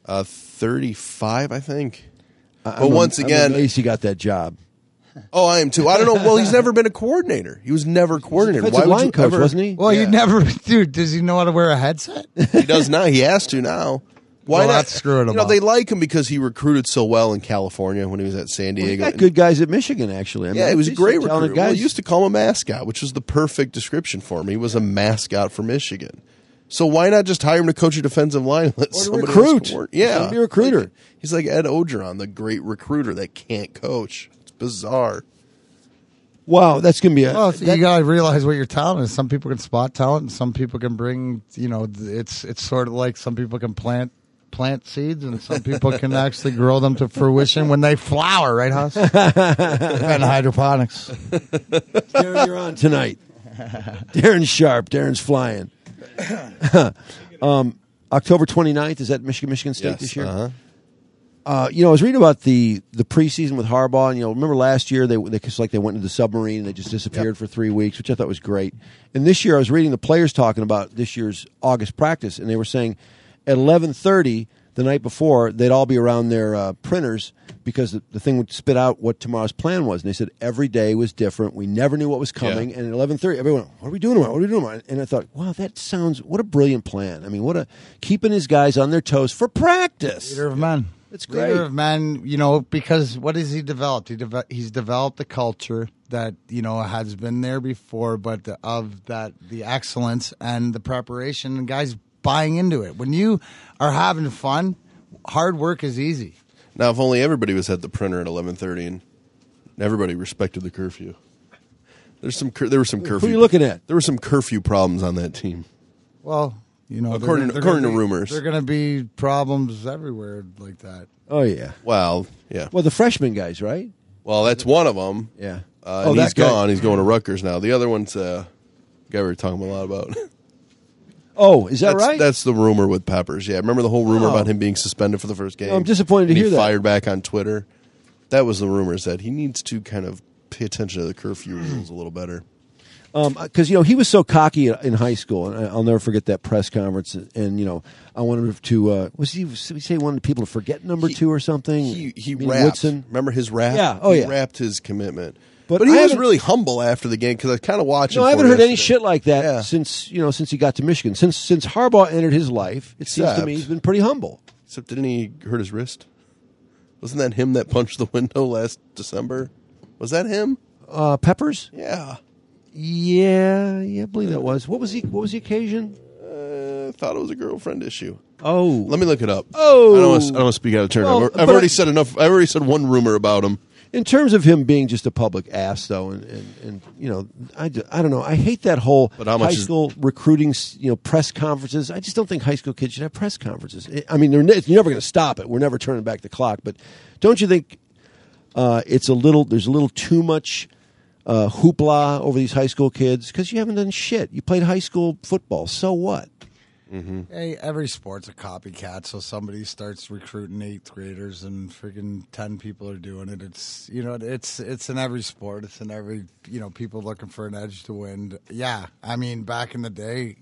35, I think. But once again, at least he got that job. Oh, I am too. I don't know. Well, he's never been a coordinator. He was never a coordinator. Why line coach, wasn't he? Well, you never, dude. Does he know how to wear a headset? He does now. He has to now. Why not? That's screwing him up. They like him because he recruited so well in California when he was at San Diego. He got good guys at Michigan, actually. He was a great recruiter. Well, he used to call him a mascot, which was the perfect description for him. He was a mascot for Michigan. So why not just hire him to coach a defensive line? And let somebody recruit. Yeah, be a recruiter. He's like Ed Ogeron, the great recruiter that can't coach. It's bizarre. Wow, that's going to be a... Well, you got to realize what your talent is. Some people can spot talent, and some people can bring, it's sort of like some people can plant seeds, and some people can actually grow them to fruition when they flower, right, Huss? And hydroponics. Darren, you're on tonight. Darren's sharp. Darren's flying. October 29th, is that Michigan State this year? Uh-huh. I was reading about the preseason with Harbaugh, and remember last year they went into the submarine and they just disappeared for 3 weeks, which I thought was great. And this year I was reading the players talking about this year's August practice, and they were saying at 11:30 the night before they'd all be around their printers because the thing would spit out what tomorrow's plan was. And they said every day was different. We never knew what was coming. Yeah. And at 11:30, everyone, what are we doing tomorrow? What are we doing tomorrow? And I thought, wow, what a brilliant plan. I mean, keeping his guys on their toes for practice. Leader of men. It's great. Leader of men, because what has he developed? He's developed a culture that, has been there before, but the excellence and the preparation and guys buying into it. When you are having fun, hard work is easy. Now, if only everybody was at the printer at 11:30 and everybody respected the curfew. There were some curfew. Who are you looking at? There were some curfew problems on that team. Well, according to rumors, there are going to be problems everywhere like that. Oh yeah. Well, yeah. Well, the freshman guys, right? Well, that's one of them. Yeah. And he's gone. He's going to Rutgers now. The other one's a guy we were talking a lot about. Oh, is that right? That's the rumor with Peppers. Yeah, remember the whole rumor about him being suspended for the first game? No, I'm disappointed to hear that. Fired back on Twitter. That was the rumors that he needs to kind of pay attention to the curfew rules a little better. Because he was so cocky in high school, and I'll never forget that press conference. And I wanted him to he wanted people to forget number 2 or something. He rapped. Woodson. Remember his rap? Yeah. He rapped his commitment. But he was really humble after the game because I kind of watched. No, I haven't heard any shit like that since he got to Michigan. Since Harbaugh entered his life, it seems to me he's been pretty humble. Except didn't he hurt his wrist? Wasn't that him that punched the window last December? Was that him? Peppers? Yeah. Yeah, I believe that was. What was the occasion? I thought it was a girlfriend issue. Oh, Let me look it up. Oh. I don't want to speak out of turn. Well, I've already said enough. I already said one rumor about him. in terms of him being just a public ass, though, and you know, I don't know. I hate that whole But how much high school recruiting, press conferences. I just don't think high school kids should have press conferences. I mean, you're never going to stop it. We're never turning back the clock. But don't you think there's a little too much hoopla over these high school kids because you haven't done shit. You played high school football. So what? Mm-hmm. Hey, every sport's a copycat. So somebody starts recruiting 8th graders, and freaking 10 people are doing it. It's it's in every sport. It's in every people looking for an edge to win. Yeah, I mean back in the day.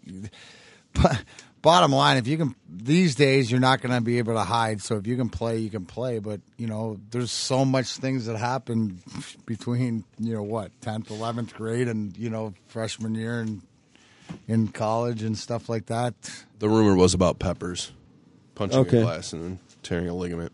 But bottom line, if you can, these days you're not going to be able to hide. So if you can play, you can play. But there's so much things that happen between 10th, 11th grade, and freshman year and in college and stuff like that. The rumor was about Peppers punching a glass and then tearing a ligament.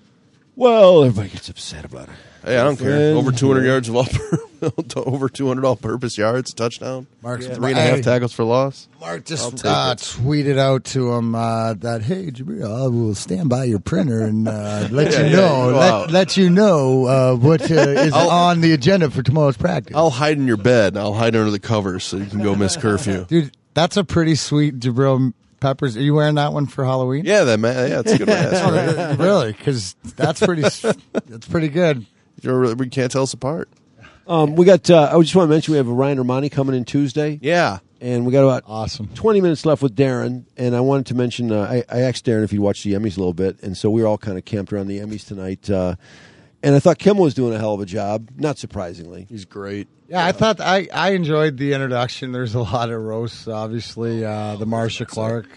Well, everybody gets upset about it. Hey, I don't care. Over 200 yards of over 200 all-purpose yards, touchdown. Mark's 3.5 tackles for loss. Mark just tweeted out to him that, hey, Jabril, I will stand by your printer and let you know what is on the agenda for tomorrow's practice. I'll hide in your bed. I'll hide under the covers so you can go miss curfew. Dude, that's a pretty sweet Jabril Peppers. Are you wearing that one for Halloween? Yeah, it's a good mask. Really? Because that's pretty good. We can't tell us apart. We got. I just want to mention we have Ryan Romani coming in Tuesday. Yeah, and we got about awesome 20 minutes left with Darren. And I wanted to mention I asked Darren if he'd watched the Emmys a little bit, and so we were all kind of camped around the Emmys tonight. And I thought Kimmel was doing a hell of a job. Not surprisingly, he's great. Yeah, I thought I enjoyed the introduction. There's a lot of roasts, obviously. The Marsha Clark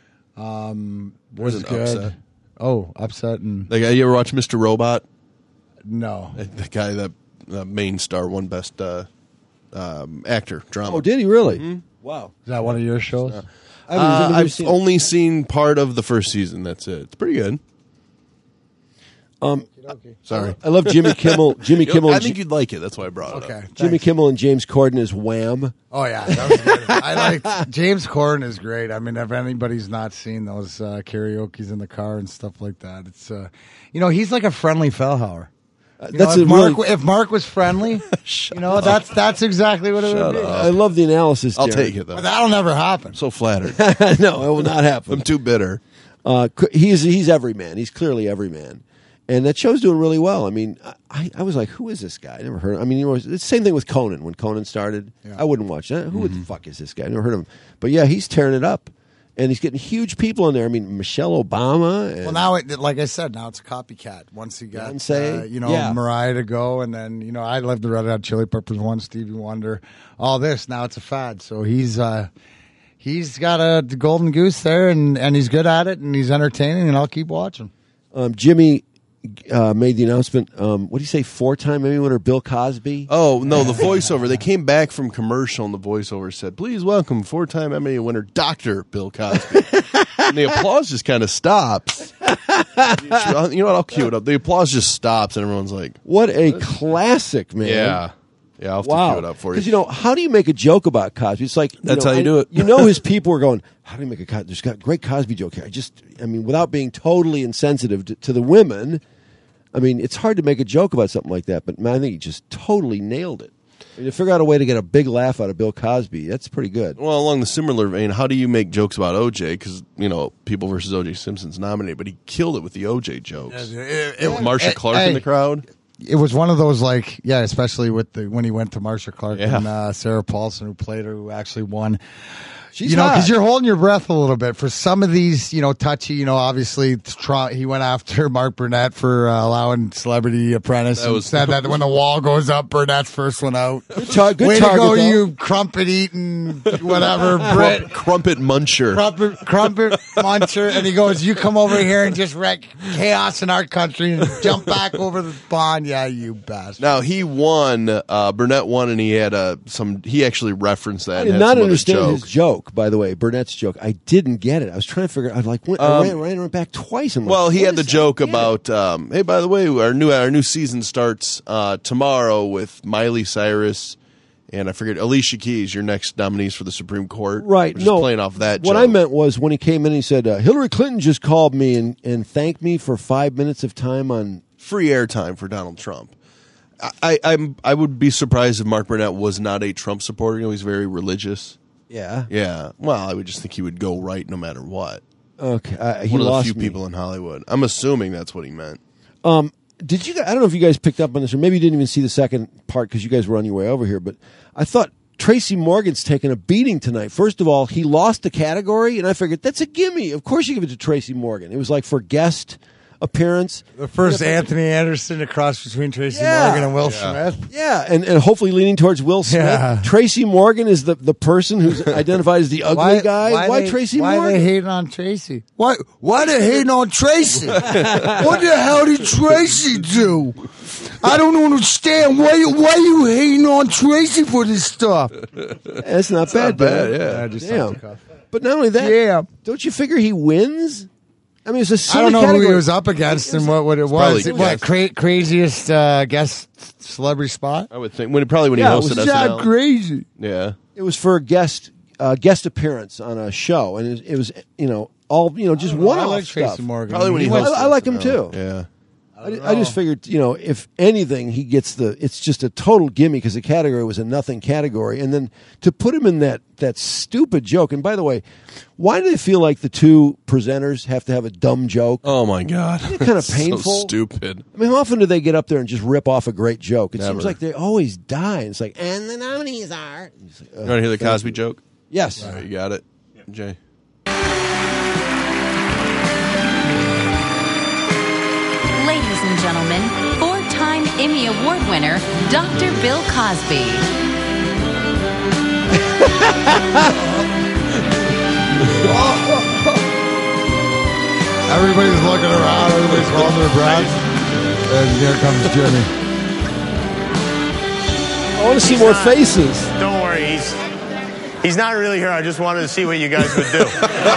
was good. Upset. Oh, upset and the guy. You ever watch Mr. Robot? No, the guy that main star won best actor drama. Oh, did he really? Mm-hmm. Wow, is that one of your shows? I've only seen part of the first season. That's it. It's pretty good. Sorry, I love Jimmy Kimmel. Jimmy Kimmel. I think you'd like it. That's why I brought it up. Okay, Jimmy Kimmel and James Corden as Wham. Oh yeah, that was good. I like James Corden is great. I mean, if anybody's not seen those karaoke's in the car and stuff like that, it's he's like a friendly Fellhauer. If Mark was friendly, that's exactly what it would be. I love the analysis. I'll Darren. take it though. But that'll never happen. I'm so flattered. No, it will not happen. I'm too bitter. He's every man. He's clearly every man. And that show's doing really well. I mean, I was like, who is this guy? I never heard of him. I mean, it's the same thing with Conan. When Conan started, I wouldn't watch that. Who the fuck is this guy? I never heard of him. But yeah, he's tearing it up. And he's getting huge people in there. I mean, Michelle Obama. And now, like I said, now it's a copycat. Once he got, Mariah to go, and then, I loved the Red Hot Chili Peppers one, Stevie Wonder, all this. Now it's a fad. So he's got a golden goose there, and he's good at it, and he's entertaining, and I'll keep watching. Jimmy made the announcement. What do you say? 4-time Emmy winner Bill Cosby. Oh no, the voiceover. They came back from commercial, and the voiceover said, "Please welcome 4-time Emmy winner Dr. Bill Cosby." And the applause just kind of stops. You know what? I'll cue it up. The applause just stops, and everyone's like, "What a classic, man!" Yeah. Yeah, I'll have to cue it up for you. Because, how do you make a joke about Cosby? It's like... That's how you do it. His people are going, how do you make a Cosby? There's got a great Cosby joke here. Without being totally insensitive to the women, it's hard to make a joke about something like that. But, man, I think he just totally nailed it. To figure out a way to get a big laugh out of Bill Cosby, that's pretty good. Well, along the similar vein, how do you make jokes about O.J.? Because, People versus O.J. Simpson's nominated, but he killed it with the O.J. jokes. Marsha Clark in the crowd. It was one of those, especially with when he went to Marsha Clark and Sarah Paulson, who played her, who actually won. She's hot. Because you're holding your breath a little bit for some of these, touchy. Obviously, he went after Mark Burnett for allowing Celebrity Apprentice. Said that when the wall goes up, Burnett's first one out. Good Way target, to go, though. You crumpet eating whatever, Brit. Crumpet muncher. Crumpet muncher. And he goes, you come over here and just wreck chaos in our country and jump back over the pond. Yeah, you bastard. Now, he won. Burnett won, and he had he actually referenced that. I did not understand his joke. By the way, Burnett's joke, I didn't get it. I was trying to figure out. I ran back twice. I'm like, he had the joke about, hey, by the way, our new season starts tomorrow with Miley Cyrus and I figured Alicia Keys, your next nominees for the Supreme Court. Right. Just playing off that What joke. I meant was when he came in, he said, Hillary Clinton just called me and thanked me for 5 minutes of time on... Free airtime for Donald Trump. I would be surprised if Mark Burnett was not a Trump supporter. You know, he's very religious. Yeah. Yeah. Well, I would just think he would go right no matter what. Okay. He One of the lost few me. people in Hollywood. I'm assuming that's what he meant. Did you? I don't know if you guys picked up on this, or maybe you didn't even see the second part because you guys were on your way over here. But I thought Tracy Morgan's taken a beating tonight. First of all, he lost the category, and I figured that's a gimme. Of course, you give it to Tracy Morgan. It was like for guest appearance. The first Anthony Anderson, a cross between Tracy Morgan and Will Smith. Yeah, and hopefully leaning towards Will Smith. Yeah. Tracy Morgan is the person who's identified as the ugly guy. Why Tracy Morgan? Why they hating on Tracy? Why they hating on Tracy? What the hell did Tracy do? I don't understand. Why you hating on Tracy for this stuff? That's not bad. bad, dude. Damn. But not only that, don't you figure he wins? I mean, it's a silly I don't know category. who he was up against and what it was. probably What craziest guest celebrity spot? I would think when he Yeah, hosted it was SNL. Crazy. Yeah. It was for a guest appearance on a show, and it was just one I off like stuff. Tracy Morgan. Probably when he I hosted like him SNL. too. Yeah. I just figured, if anything, he gets it's just a total gimme because the category was a nothing category. And then to put him in that stupid joke, and by the way, why do they feel like the two presenters have to have a dumb joke? Oh my God. Isn't it kind of So painful? stupid. I mean, how often do they get up there and just rip off a great joke? It Never. seems like they always die. It's like, and the nominees are. It's like, You want to hear the Cosby joke? Yes. All right, you got it, Jay. Ladies and gentlemen, 4-time Emmy Award winner, Dr. Bill Cosby. Everybody's looking around. Everybody's holding their breath. And here comes Jimmy. I want to see more faces. Don't worry, he's not really here. I just wanted to see what you guys would do.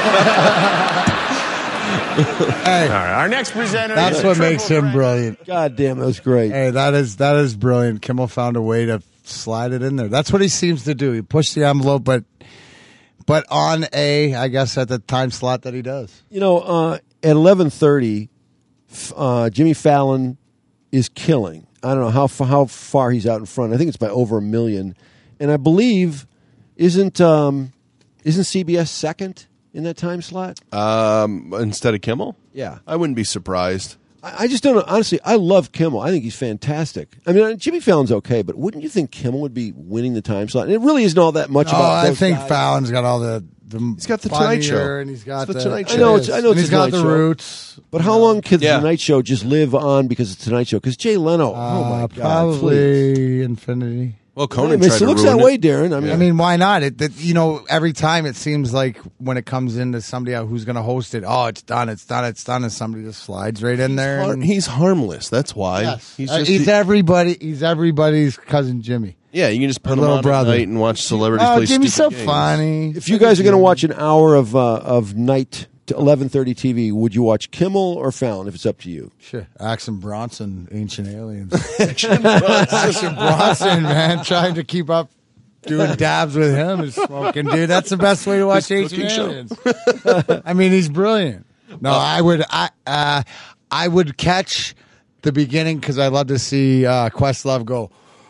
Hey, All right, our next presenter. that's is a what triple makes him threat. brilliant. God damn, that was great. Hey, that is brilliant. Kimmel found a way to slide it in there. That's what he seems to do. He pushed the envelope, but on I guess at the time slot that he does. At 11:30, Jimmy Fallon is killing. I don't know how far he's out in front. I think it's by over 1 million, and I believe isn't CBS second in that time slot? Instead of Kimmel? Yeah. I wouldn't be surprised. I just don't know. Honestly, I love Kimmel. I think he's fantastic. I mean, Jimmy Fallon's okay, but wouldn't you think Kimmel would be winning the time slot? And it really isn't all that much about I those think guys. Fallon's got all the He's got the Tonight Show. and he's got It's the Tonight I know it's and a he's got Tonight the Show. roots. But how long could Yeah. the Tonight Show just live on because of the Tonight Show? Because Jay Leno, oh my God, please. Probably infinity. Well, I Conan mean, tried it to looks ruin that it. way, Darren. I mean, why not? Every time it seems like when it comes into somebody who's going to host it, it's done, and somebody just slides right in there. And, He's harmless. That's why. yes. He's He's everybody's cousin Jimmy. yeah, you can just put him little on brother. at night and watch celebrities Oh, play Jimmy's so stupid games. funny. if you guys are going to watch an hour of night to 11:30 TV, would you watch Kimmel or Fallon? If it's up to you. Sure. Action Bronson, Ancient Aliens. Action Bronson, man, trying to keep up, doing dabs with him and smoking, dude. That's the best way to watch His Ancient cooking show. Aliens. I mean, he's brilliant. No, I would catch the beginning because I love to see Questlove go.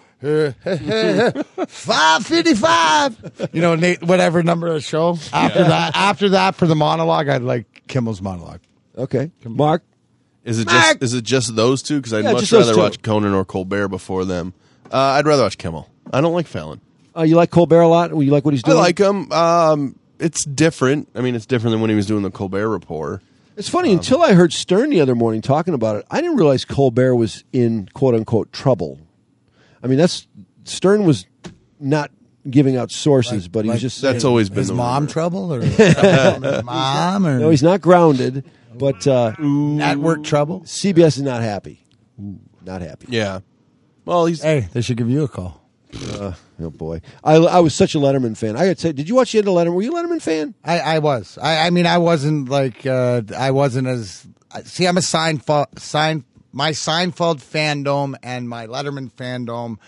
555. Nate, whatever number of the show. After that, for the monologue, I'd like Kimmel's monologue. Okay, Mark. Is it Mark! just those two? Because I'd Yeah, much just those rather two. watch Conan or Colbert before them. I'd rather watch Kimmel. I don't like Fallon. You like Colbert a lot? You like what he's I doing? like him. It's different. I mean, it's different than when he was doing the Colbert Report. It's funny, until I heard Stern the other morning talking about it, I didn't realize Colbert was in quote-unquote trouble. I mean, Stern was not giving out sources, but he was just saying, That's always been His the mom rumor. trouble or his mom or no, he's not grounded, but network trouble? CBS is not happy. Not happy. Yeah. Well, he's Hey, they should give you a call. Oh, boy. I was such a Letterman fan. I got to say, did you watch the end of Letterman? Were you a Letterman fan? I was. I mean, I wasn't like I wasn't as. See, I'm a my Seinfeld fandom and my Letterman fandom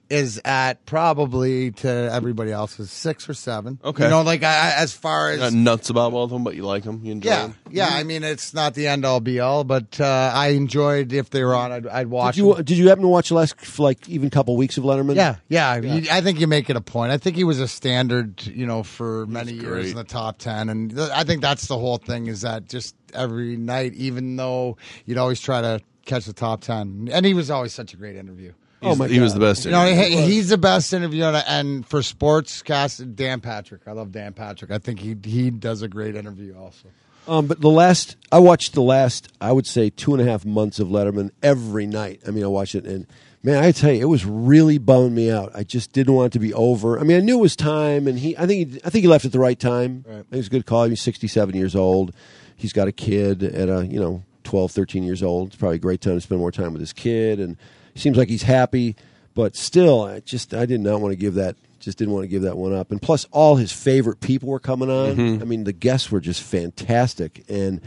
is at probably to everybody else's 6 or 7. Okay. You know, like as far as You're not nuts about both of them, but you like them. You enjoy them. Yeah. I mean, it's not the end all be all, but I enjoyed if they were on. I'd watch. Did you happen to watch the last even couple weeks of Letterman? Yeah. I think you make it a point. I think he was a standard, for many years in the top 10, and I think that's the whole thing. Is that just every night, even though you'd always try to catch the top 10, and he was always such a great interview. He was the best. He's the best interviewer, and for sportscast, Dan Patrick. I love Dan Patrick. I think he does a great interview also. But I watched the last, I would say, 2.5 months of Letterman every night. I mean, I watched it, and man, I tell you, it was really bumming me out. I just didn't want it to be over. I mean, I knew it was time, and I think he left at the right time. Right. It was a good call. He's 67 years old. He's got a kid at 12, 13 years old. It's probably a great time to spend more time with his kid, and he seems like he's happy. But still, I did not want to give that. Just didn't want to give that one up. And plus, all his favorite people were coming on. Mm-hmm. I mean, the guests were just fantastic. And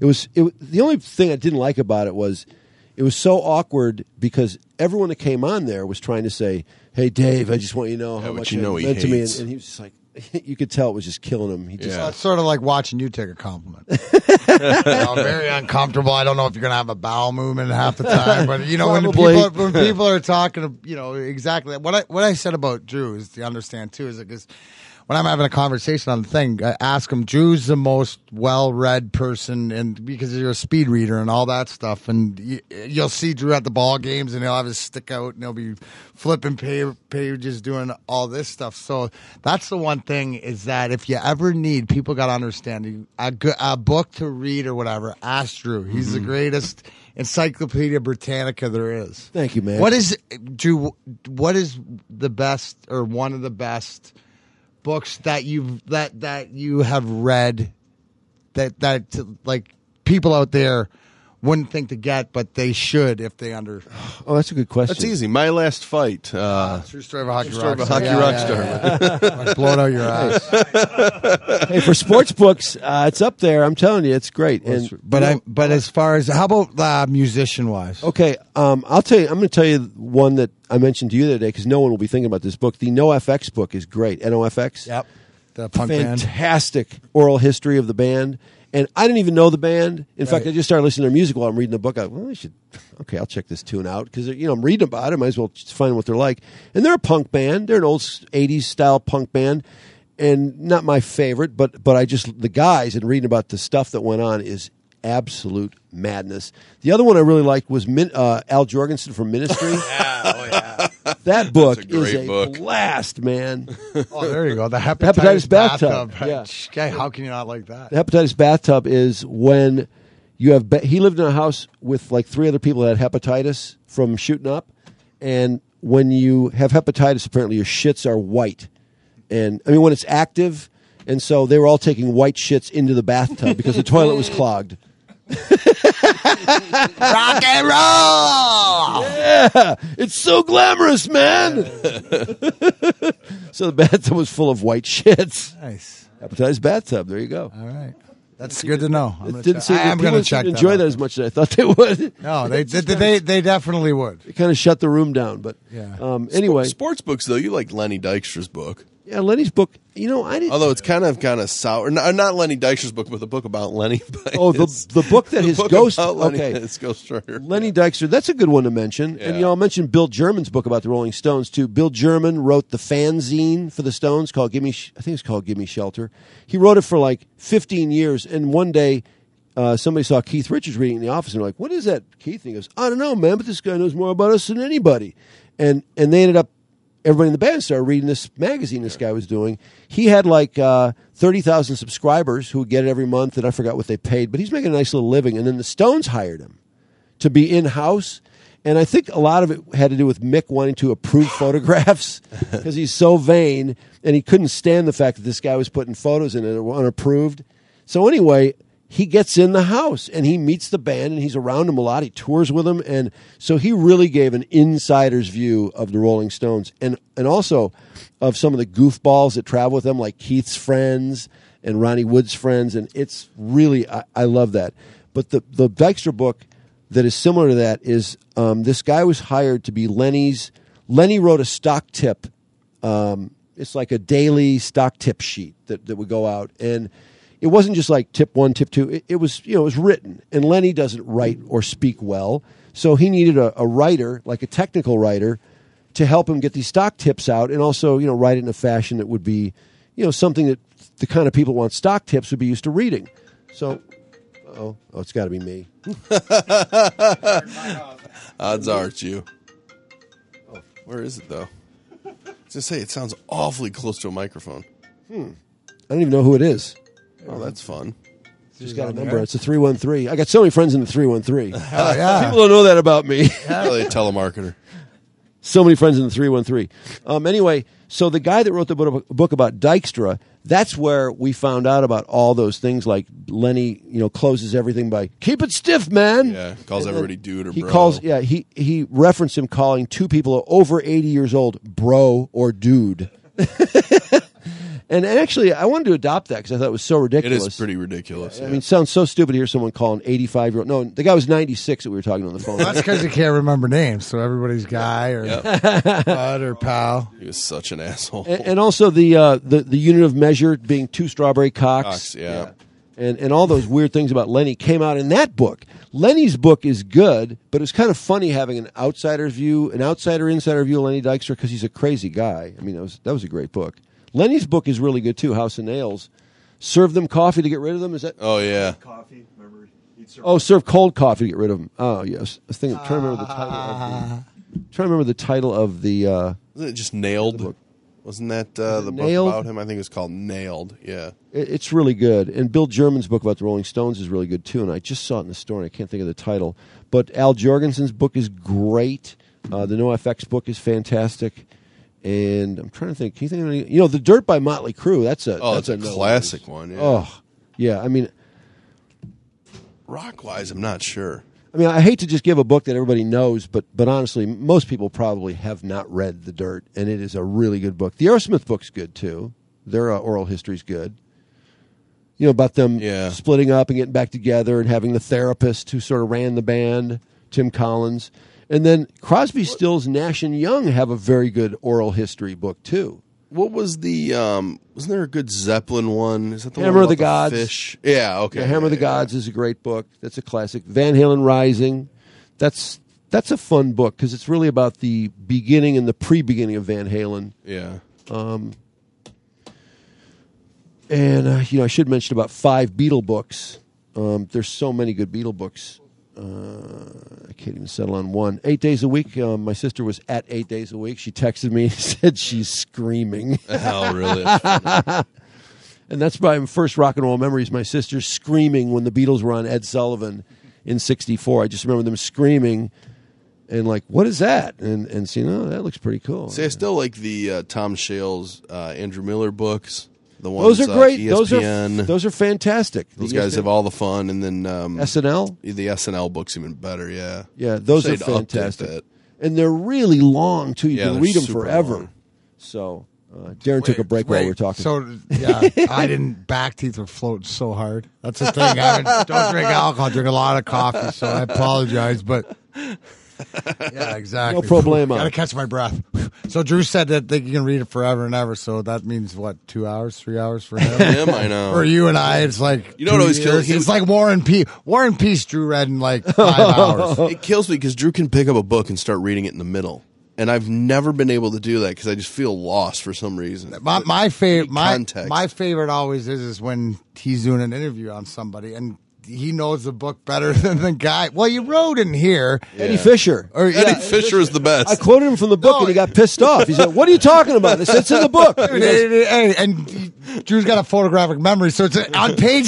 the only thing I didn't like about it was it was so awkward because everyone that came on there was trying to say, "Hey, Dave, I just want you to know how much it meant to me." And he was just like, you could tell it was just killing him. It's sort of like watching you take a compliment. Very uncomfortable. I don't know if you're going to have a bowel movement half the time, but when people are talking, exactly what I said about Drew is to understand too is because when I'm having a conversation on the thing, I ask him, Drew's the most well-read person, and because you're a speed reader and all that stuff, and you'll see Drew at the ball games, and he'll have his stick out, and he'll be flipping pages, doing all this stuff. So that's the one thing is that if you ever need, people got to understand, a book to read or whatever, ask Drew. He's the greatest Encyclopedia Britannica there is. Thank you, man. Drew, what is the best or one of the best books that you have read that like people out there wouldn't think to get, but they should if they under. Oh, that's a good question. That's easy. My Last Fight. True story of a hockey rock star. Blowing out your eyes. Hey, for sports books, it's up there. I'm telling you, it's great. But as far as how about musician wise? Okay, I'll tell you. I'm going to tell you one that I mentioned to you the other day because no one will be thinking about this book. The NoFX book is great. NoFX. Yep. The punk band. Fantastic oral history of the band. And I didn't even know the band. In fact, I just started listening to their music while I'm reading the book. I'll check this tune out because I'm reading about it. I might as well just find what they're like. And they're a punk band. They're an old 80s style punk band, and not my favorite. But the guys and reading about the stuff that went on is absolute madness. The other one I really liked was Al Jorgensen from Ministry. That book is a blast, man. Oh, there you go. The hepatitis bathtub. Yeah. How can you not like that? The hepatitis bathtub is when you have. He lived in a house with like 3 other people that had hepatitis from shooting up, and when you have hepatitis, apparently your shits are white, and I mean when it's active, and so they were all taking white shits into the bathtub because the toilet was clogged. Rock and roll! Yeah, it's so glamorous, man. So the bathtub was full of white shits. Nice. Hepatitis bathtub. There you go. All right. That's good to know. I'm going to check. Enjoy that as much as I thought they would. No, they definitely would. They kind of shut the room down, but anyway. Sports books though, you like Lenny Dykstra's book. Yeah, Lenny's book. I didn't. Although it's kind of sour. Not Lenny Dykstra's book, but the book about Lenny. The book that his ghost. Okay, his ghostwriter. Lenny Dykstra. That's a good one to mention. Yeah. And I'll mention Bill German's book about the Rolling Stones too. Bill German wrote the fanzine for the Stones called I think it's called Give Me Shelter. He wrote it for like 15 years, and one day somebody saw Keith Richards reading in the office, and they're like, "What is that, Keith?" And he goes, "I don't know, man, but this guy knows more about us than anybody." And they ended up. Everybody in the band started reading this magazine this guy was doing. He had like 30,000 subscribers who would get it every month, and I forgot what they paid, but he's making a nice little living. And then the Stones hired him to be in-house, and I think a lot of it had to do with Mick wanting to approve photographs because he's so vain, and he couldn't stand the fact that this guy was putting photos in it that were unapproved. So anyway, he gets in the house, and he meets the band, and he's around them a lot. He tours with them, and so he really gave an insider's view of the Rolling Stones, and also of some of the goofballs that travel with them, like Keith's friends and Ronnie Wood's friends, and it's really, I love that. But the Dykstra book that is similar to that is this guy was hired to be Lenny's Lenny wrote a stock tip. It's like a daily stock tip sheet that would go out, and it wasn't just like tip 1, tip 2. It was it was written, and Lenny doesn't write or speak well, so he needed a writer, like a technical writer, to help him get these stock tips out, and also write it in a fashion that would be something that the kind of people who want stock tips would be used to reading. So, it's got to be me. Odds are it's you. Oh, where is it though? I was gonna say it sounds awfully close to a microphone. I don't even know who it is. Oh, that's fun. Just got a number. It's a 313. I got so many friends in the 313. Hell yeah. People don't know that about me. Really a telemarketer. So many friends in the 313. Anyway, so the guy that wrote the book about Dykstra, that's where we found out about all those things, like Lenny, closes everything by "keep it stiff, man." Yeah, calls everybody dude or he bro. He referenced him calling two people over 80 years old bro or dude. And actually, I wanted to adopt that because I thought it was so ridiculous. It is pretty ridiculous. I mean, it sounds so stupid to hear someone call an 85-year-old. No, the guy was 96 that we were talking on the phone. That's because you can't remember names, so everybody's guy or bud or pal. He was such an asshole. And also the unit of measure being 2 strawberry cocks. Yeah. And all those weird things about Lenny came out in that book. Lenny's book is good, but it's kind of funny having an outsider's view, an outsider-insider view of Lenny Dykstra because he's a crazy guy. I mean, that was a great book. Lenny's book is really good, too, House of Nails. Serve them coffee to get rid of them? Is that? Oh, yeah. Coffee, remember? Serve cold coffee to get rid of them. Oh, yes. I was trying to remember the title of the Wasn't it just Nailed? Wasn't that the book Nailed? about him? I think it was called Nailed, yeah. It's really good. And Bill German's book about the Rolling Stones is really good, too. And I just saw it in the store, and I can't think of the title. But Al Jorgensen's book is great. The NoFX book is fantastic. And I'm trying to think. Can you think of any? The Dirt by Motley Crue. That's a classic one. Yeah. Oh, yeah. I mean, rock-wise, I'm not sure. I mean, I hate to just give a book that everybody knows, but honestly, most people probably have not read The Dirt, and it is a really good book. The Aerosmith book's good too. Their oral history's good. About them splitting up and getting back together, and having the therapist who sort of ran the band, Tim Collins. And then Crosby, Stills, Nash and Young have a very good oral history book too. What was the? Wasn't there a good Zeppelin one? Is that the Hammer one of the about Gods? Fish? Yeah, okay. Yeah, Hammer of the Gods is a great book. That's a classic. Van Halen Rising. That's a fun book because it's really about the beginning and the pre-beginning of Van Halen. Yeah. And I should mention about 5 Beatle books. There's so many good Beatle books. I can't even settle on one. 8 days a week. My sister was at 8 days a week. She texted me and said she's screaming. Oh, really? And that's my first rock and roll memories. My sister screaming when the Beatles were on Ed Sullivan in '64. I just remember them screaming and like, what is that? And seeing, that looks pretty cool. See, I still like the Tom Shales, Andrew Miller books. The ones, those are great. ESPN. Those are fantastic. Those guys have all the fun, and then SNL. The SNL books even better. Yeah, yeah, those are fantastic, and they're really long too. You can read them forever. Long. So Darren took a break while we were talking. So I didn't. Back teeth were floating so hard. That's the thing. I don't drink alcohol. I drink a lot of coffee. So I apologize, but. Yeah, exactly. No problemo. Got to catch my breath. So Drew said that they can read it forever and ever. So that means what? 2 hours, 3 hours for him? I know. For you and I, it's like what always kills me? It's like War and Peace. War and Peace. Drew read in like 5 hours. It kills me because Drew can pick up a book and start reading it in the middle, and I've never been able to do that because I just feel lost for some reason. My favorite always is when he's doing an interview on somebody and. He knows the book better than the guy. Well, you wrote in here. Yeah. Eddie Fisher. Eddie Fisher is the best. I quoted him from the book and he got pissed off. He said, what are you talking about? I said, it's in the book. And Drew's got a photographic memory, so it's on page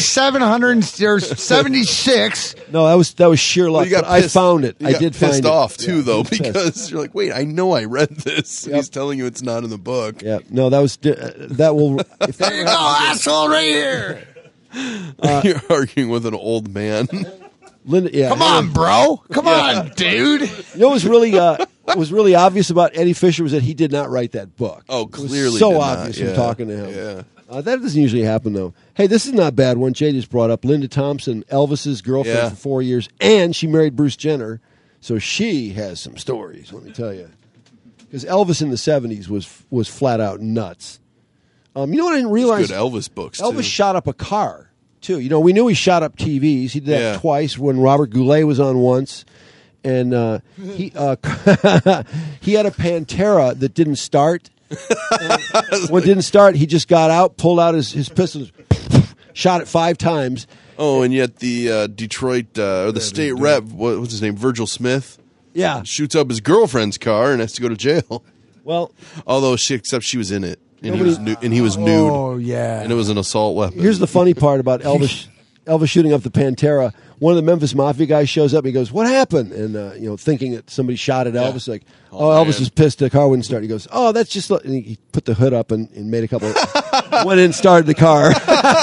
776. No, that was sheer luck. I found it. I did find it. Pissed off, too, though, because you're like, wait, I know I read this. Yep. He's telling you it's not in the book. Yeah. No, that will... There you go, asshole, right here. You're arguing with an old man. Linda, yeah. Come on, bro. Come on, dude. You know what was really obvious about Eddie Fisher was that he did not write that book. Oh, clearly, so obvious from talking to him. Yeah. That doesn't usually happen though. Hey, this is not a bad one. Jay just brought up Linda Thompson, Elvis's girlfriend for 4 years, and she married Bruce Jenner, so she has some stories. Let me tell you. Because Elvis in the 70s was flat out nuts. You know what I didn't realize? Good Elvis books. Elvis too. shot up a car too. You know, we knew he shot up TVs. He did that twice when Robert Goulet was on once, and he he had a Pantera that didn't start. When it didn't start, he just got out, pulled out his pistols, shot it 5 times. Oh, and yet the Detroit or the state rep, what's his name, Virgil Smith, shoots up his girlfriend's car and has to go to jail. Well, although except she was in it. And he was nude. Oh, yeah. And it was an assault weapon. Here's the funny part about Elvis shooting up the Pantera. One of the Memphis Mafia guys shows up and he goes, "What happened?" And thinking that somebody shot at Elvis, like, Elvis was pissed the car wouldn't start. He goes, "Oh, that's just." And he put the hood up and made a couple. Went in, started the car.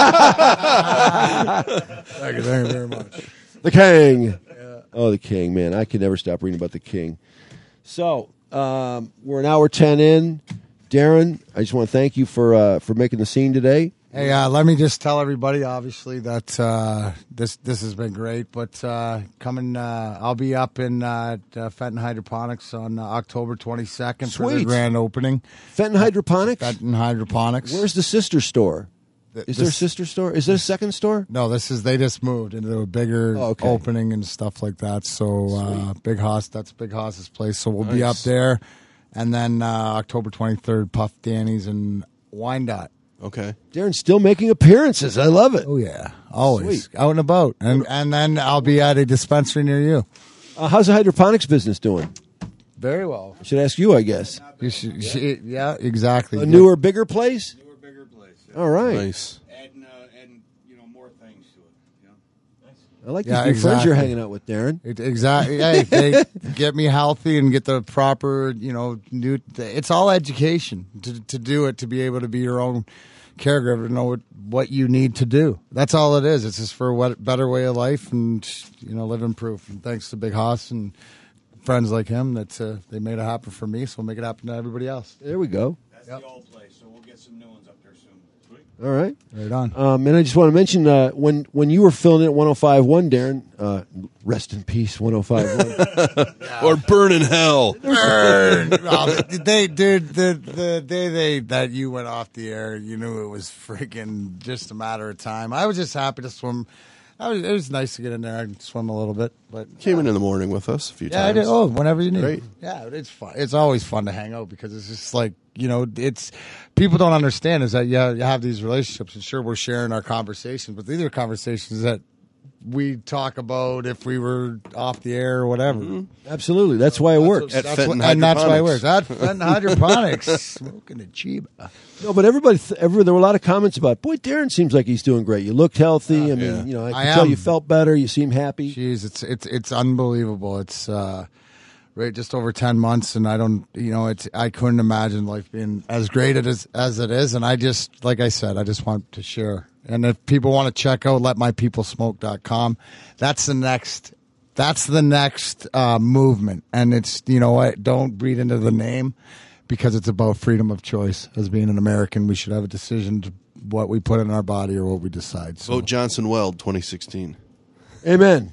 Thank you very much. The King. Yeah. Oh, the King, man! I could never stop reading about the King. So we're an hour 10 in. Darren, I just want to thank you for making the scene today. Hey, let me just tell everybody, obviously, that this has been great. But I'll be up in Fenton Hydroponics on October 22nd for the grand opening. Fenton Hydroponics? Fenton Hydroponics. Where's the sister store? Is there a sister store? Is there a second store? No, they just moved into a bigger opening and stuff like that. So Big Hoss, that's Big Hoss's place. So we'll be up there. And then October 23rd, Puff Danny's and Wyandotte. Okay. Darren's still making appearances. I love it. Oh, yeah. Always. Sweet. Out and about. And then I'll be at a dispensary near you. How's the hydroponics business doing? Very well. I should ask you, I guess. Yeah, exactly. A newer, bigger place? Newer, bigger place. Yeah. All right. Nice. Adding more things to it. Nice. I like these new friends you're hanging out with, Darren. Exactly. Hey, they get me healthy and get the proper, it's all education to do it, to be able to be your own caregiver, to know what you need to do. That's all it is. It's just for a better way of life and, living proof. And thanks to Big Hoss and friends like him that they made it happen for me, so we'll make it happen to everybody else. There we go. That's the old place, so we'll get some new ones up there soon. Sweet. All right. Right on. And I just want to mention when you were filling it at 105.1, Darren, rest in peace, 105.1. Or burn in hell. Burn. The day that you went off the air, you knew it was freaking just a matter of time. I was just happy to swim. It was nice to get in there and swim a little bit. But came in the morning with us a few times. Yeah, I did. Oh, whenever you need. Great. Yeah, it's fun. It's always fun to hang out because it's just like, it's people don't understand is that you have these relationships, and sure, we're sharing our conversations, but these are conversations that we talk about if we were off the air or whatever. Mm-hmm. Absolutely. That's why it works. That's why it works. At Fenton Hydroponics, smoking a Chiba. No, but there were a lot of comments about, boy, Darren seems like he's doing great. You looked healthy. I mean, I can tell you felt better. You seem happy. Jeez, it's unbelievable. It's right, just over 10 months, and I don't, I couldn't imagine life being as great as it is. And I just, like I said, I just want to share. And if people want to check out letmypeoplesmoke.com, that's the next movement. And it's, don't read into the name, because it's about freedom of choice. As being an American, we should have a decision to what we put in our body or what we decide. So. Vote Johnson Weld 2016. Amen.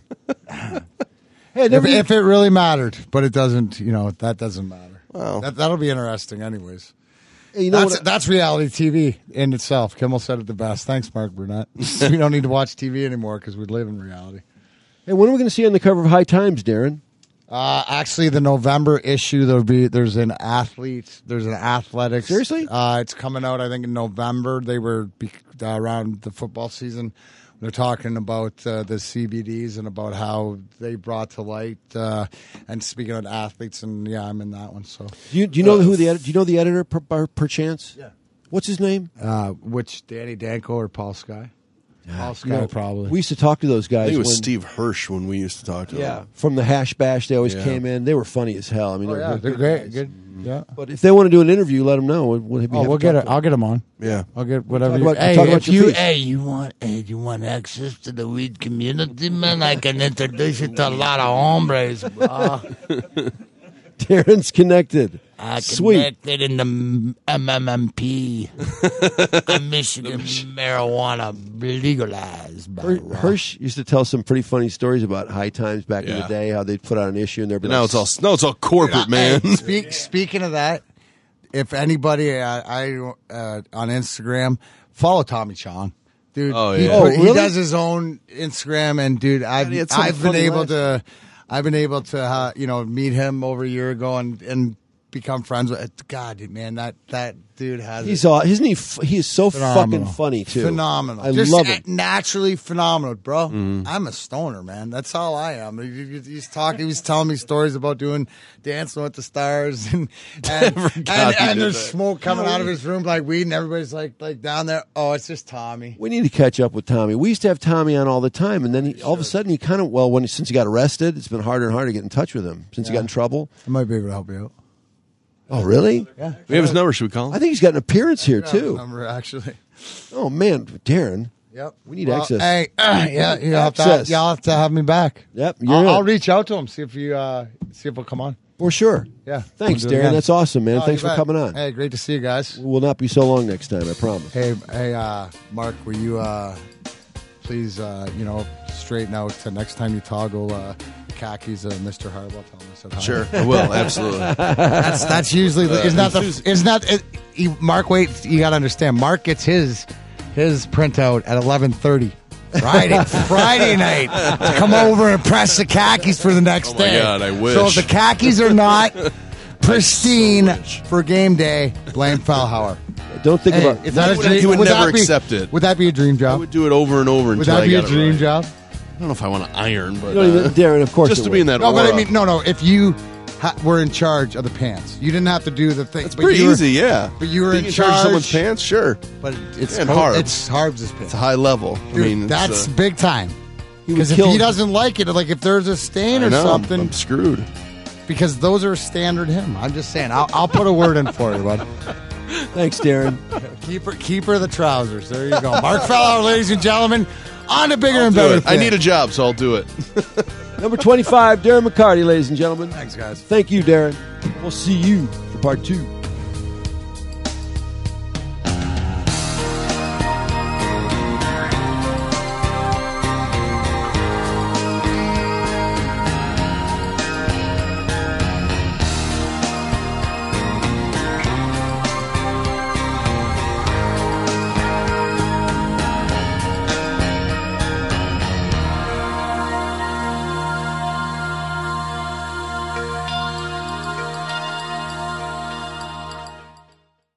If it really mattered, but it doesn't, that doesn't matter. Wow. That'll be interesting anyways. Hey, that's reality TV in itself. Kimmel said it the best. Thanks, Mark Burnett. We don't need to watch TV anymore because we live in reality. Hey, when are we going to see you on the cover of High Times, Darren? Actually, the November issue, there's an athletics. Seriously? It's coming out, I think, in November. They were around the football season. They're talking about the CBDs and about how they brought to light. And speaking of athletes, and I'm in that one. So, do you know who the do you know the editor per chance? Yeah. What's his name? Which Danny Danko or Paul Sky? Paul Sky, probably. We used to talk to those guys. I think it was Steve Hirsch when we used to talk to them. Yeah, from the Hash Bash, they always came in. They were funny as hell. I mean, they're great. Good. Yeah. But if they want to do an interview, let them know. We'll get it. I'll get them on. Yeah, I'll get whatever. Talk about your piece. you want access to the weed community, man? I can introduce you to a lot of hombres. Darren's connected. Sweet. Connected in the MMMP. Michigan marijuana legalized. Hirsch used to tell some pretty funny stories about High Times back in the day, how they'd put out an issue and there'd be Now it's all corporate, man. Hey, speaking of that, if anybody on Instagram, follow Tommy Chong. Dude, he does his own Instagram, and dude, I've been able to meet him over a year ago and become friends with. God, man, that dude has. He is so fucking funny too. Phenomenal. I Just love him. Naturally phenomenal, bro. I'm a stoner, man. That's all I am. He's talking. He was telling me stories about doing Dancing with the Stars, and there's smoke coming out of his room like weed, and everybody's like down there. Oh, it's just Tommy. We need to catch up with Tommy. We used to have Tommy on all the time, and then all of a sudden he kind of since he got arrested, it's been harder and harder to get in touch with him since he got in trouble. I might be able to help you out. Oh, really? Yeah. We have his number. Should we call him? I think he's got an appearance here too. Number actually. Oh man, Darren. Yep. We need access. Hey, y'all have to have me back. Yep. I'll reach out to him, see if he'll come on. For sure. Yeah. Thanks, We'll do it Darren. again. That's awesome, man. Oh, Thanks you for bet. coming on. Hey, great to see you guys. We'll not be so long next time, I promise. Hey, Mark, will you please straighten out to next time you toggle khakis, Mr. Harbaugh? Tell him I said hi. Sure, I will. Absolutely. That's usually Mark. Wait, you got to understand. Mark gets his printout at 11:30. Friday night to come over and press the khakis for the next day. Oh my God, I wish. So if the khakis are not pristine for game day, blame Fellhauer. Don't think about Is that a dream? He would never that accept it. Would that be a dream I job? would do it over and over Would until that I be a got it dream right. job? I don't know if I want to iron, but Darren, of course just it to would. be in that No, aura. but I mean, no. If you were in charge of the pants, you didn't have to do the thing. It's pretty easy, yeah. But you were Being in charge of charge. someone's pants, sure. But it's And Harbs. It's Harbs' pants. It's a high level. Dude, I mean, that's it's, big time. He would Because if kill- he doesn't like it, like if there's a stain I or know, something, I'm screwed. because those are standard him. I'm just saying. I'll put a word in for you, bud. Thanks, Darren. Keeper of the trousers. There you go. Mark Fellhauer, ladies and gentlemen, on to bigger and Do better it. I things. need a job, so I'll do it. Number 25, Darren McCarty, ladies and gentlemen. Thanks, guys. Thank you, Darren. We'll see you for part 2.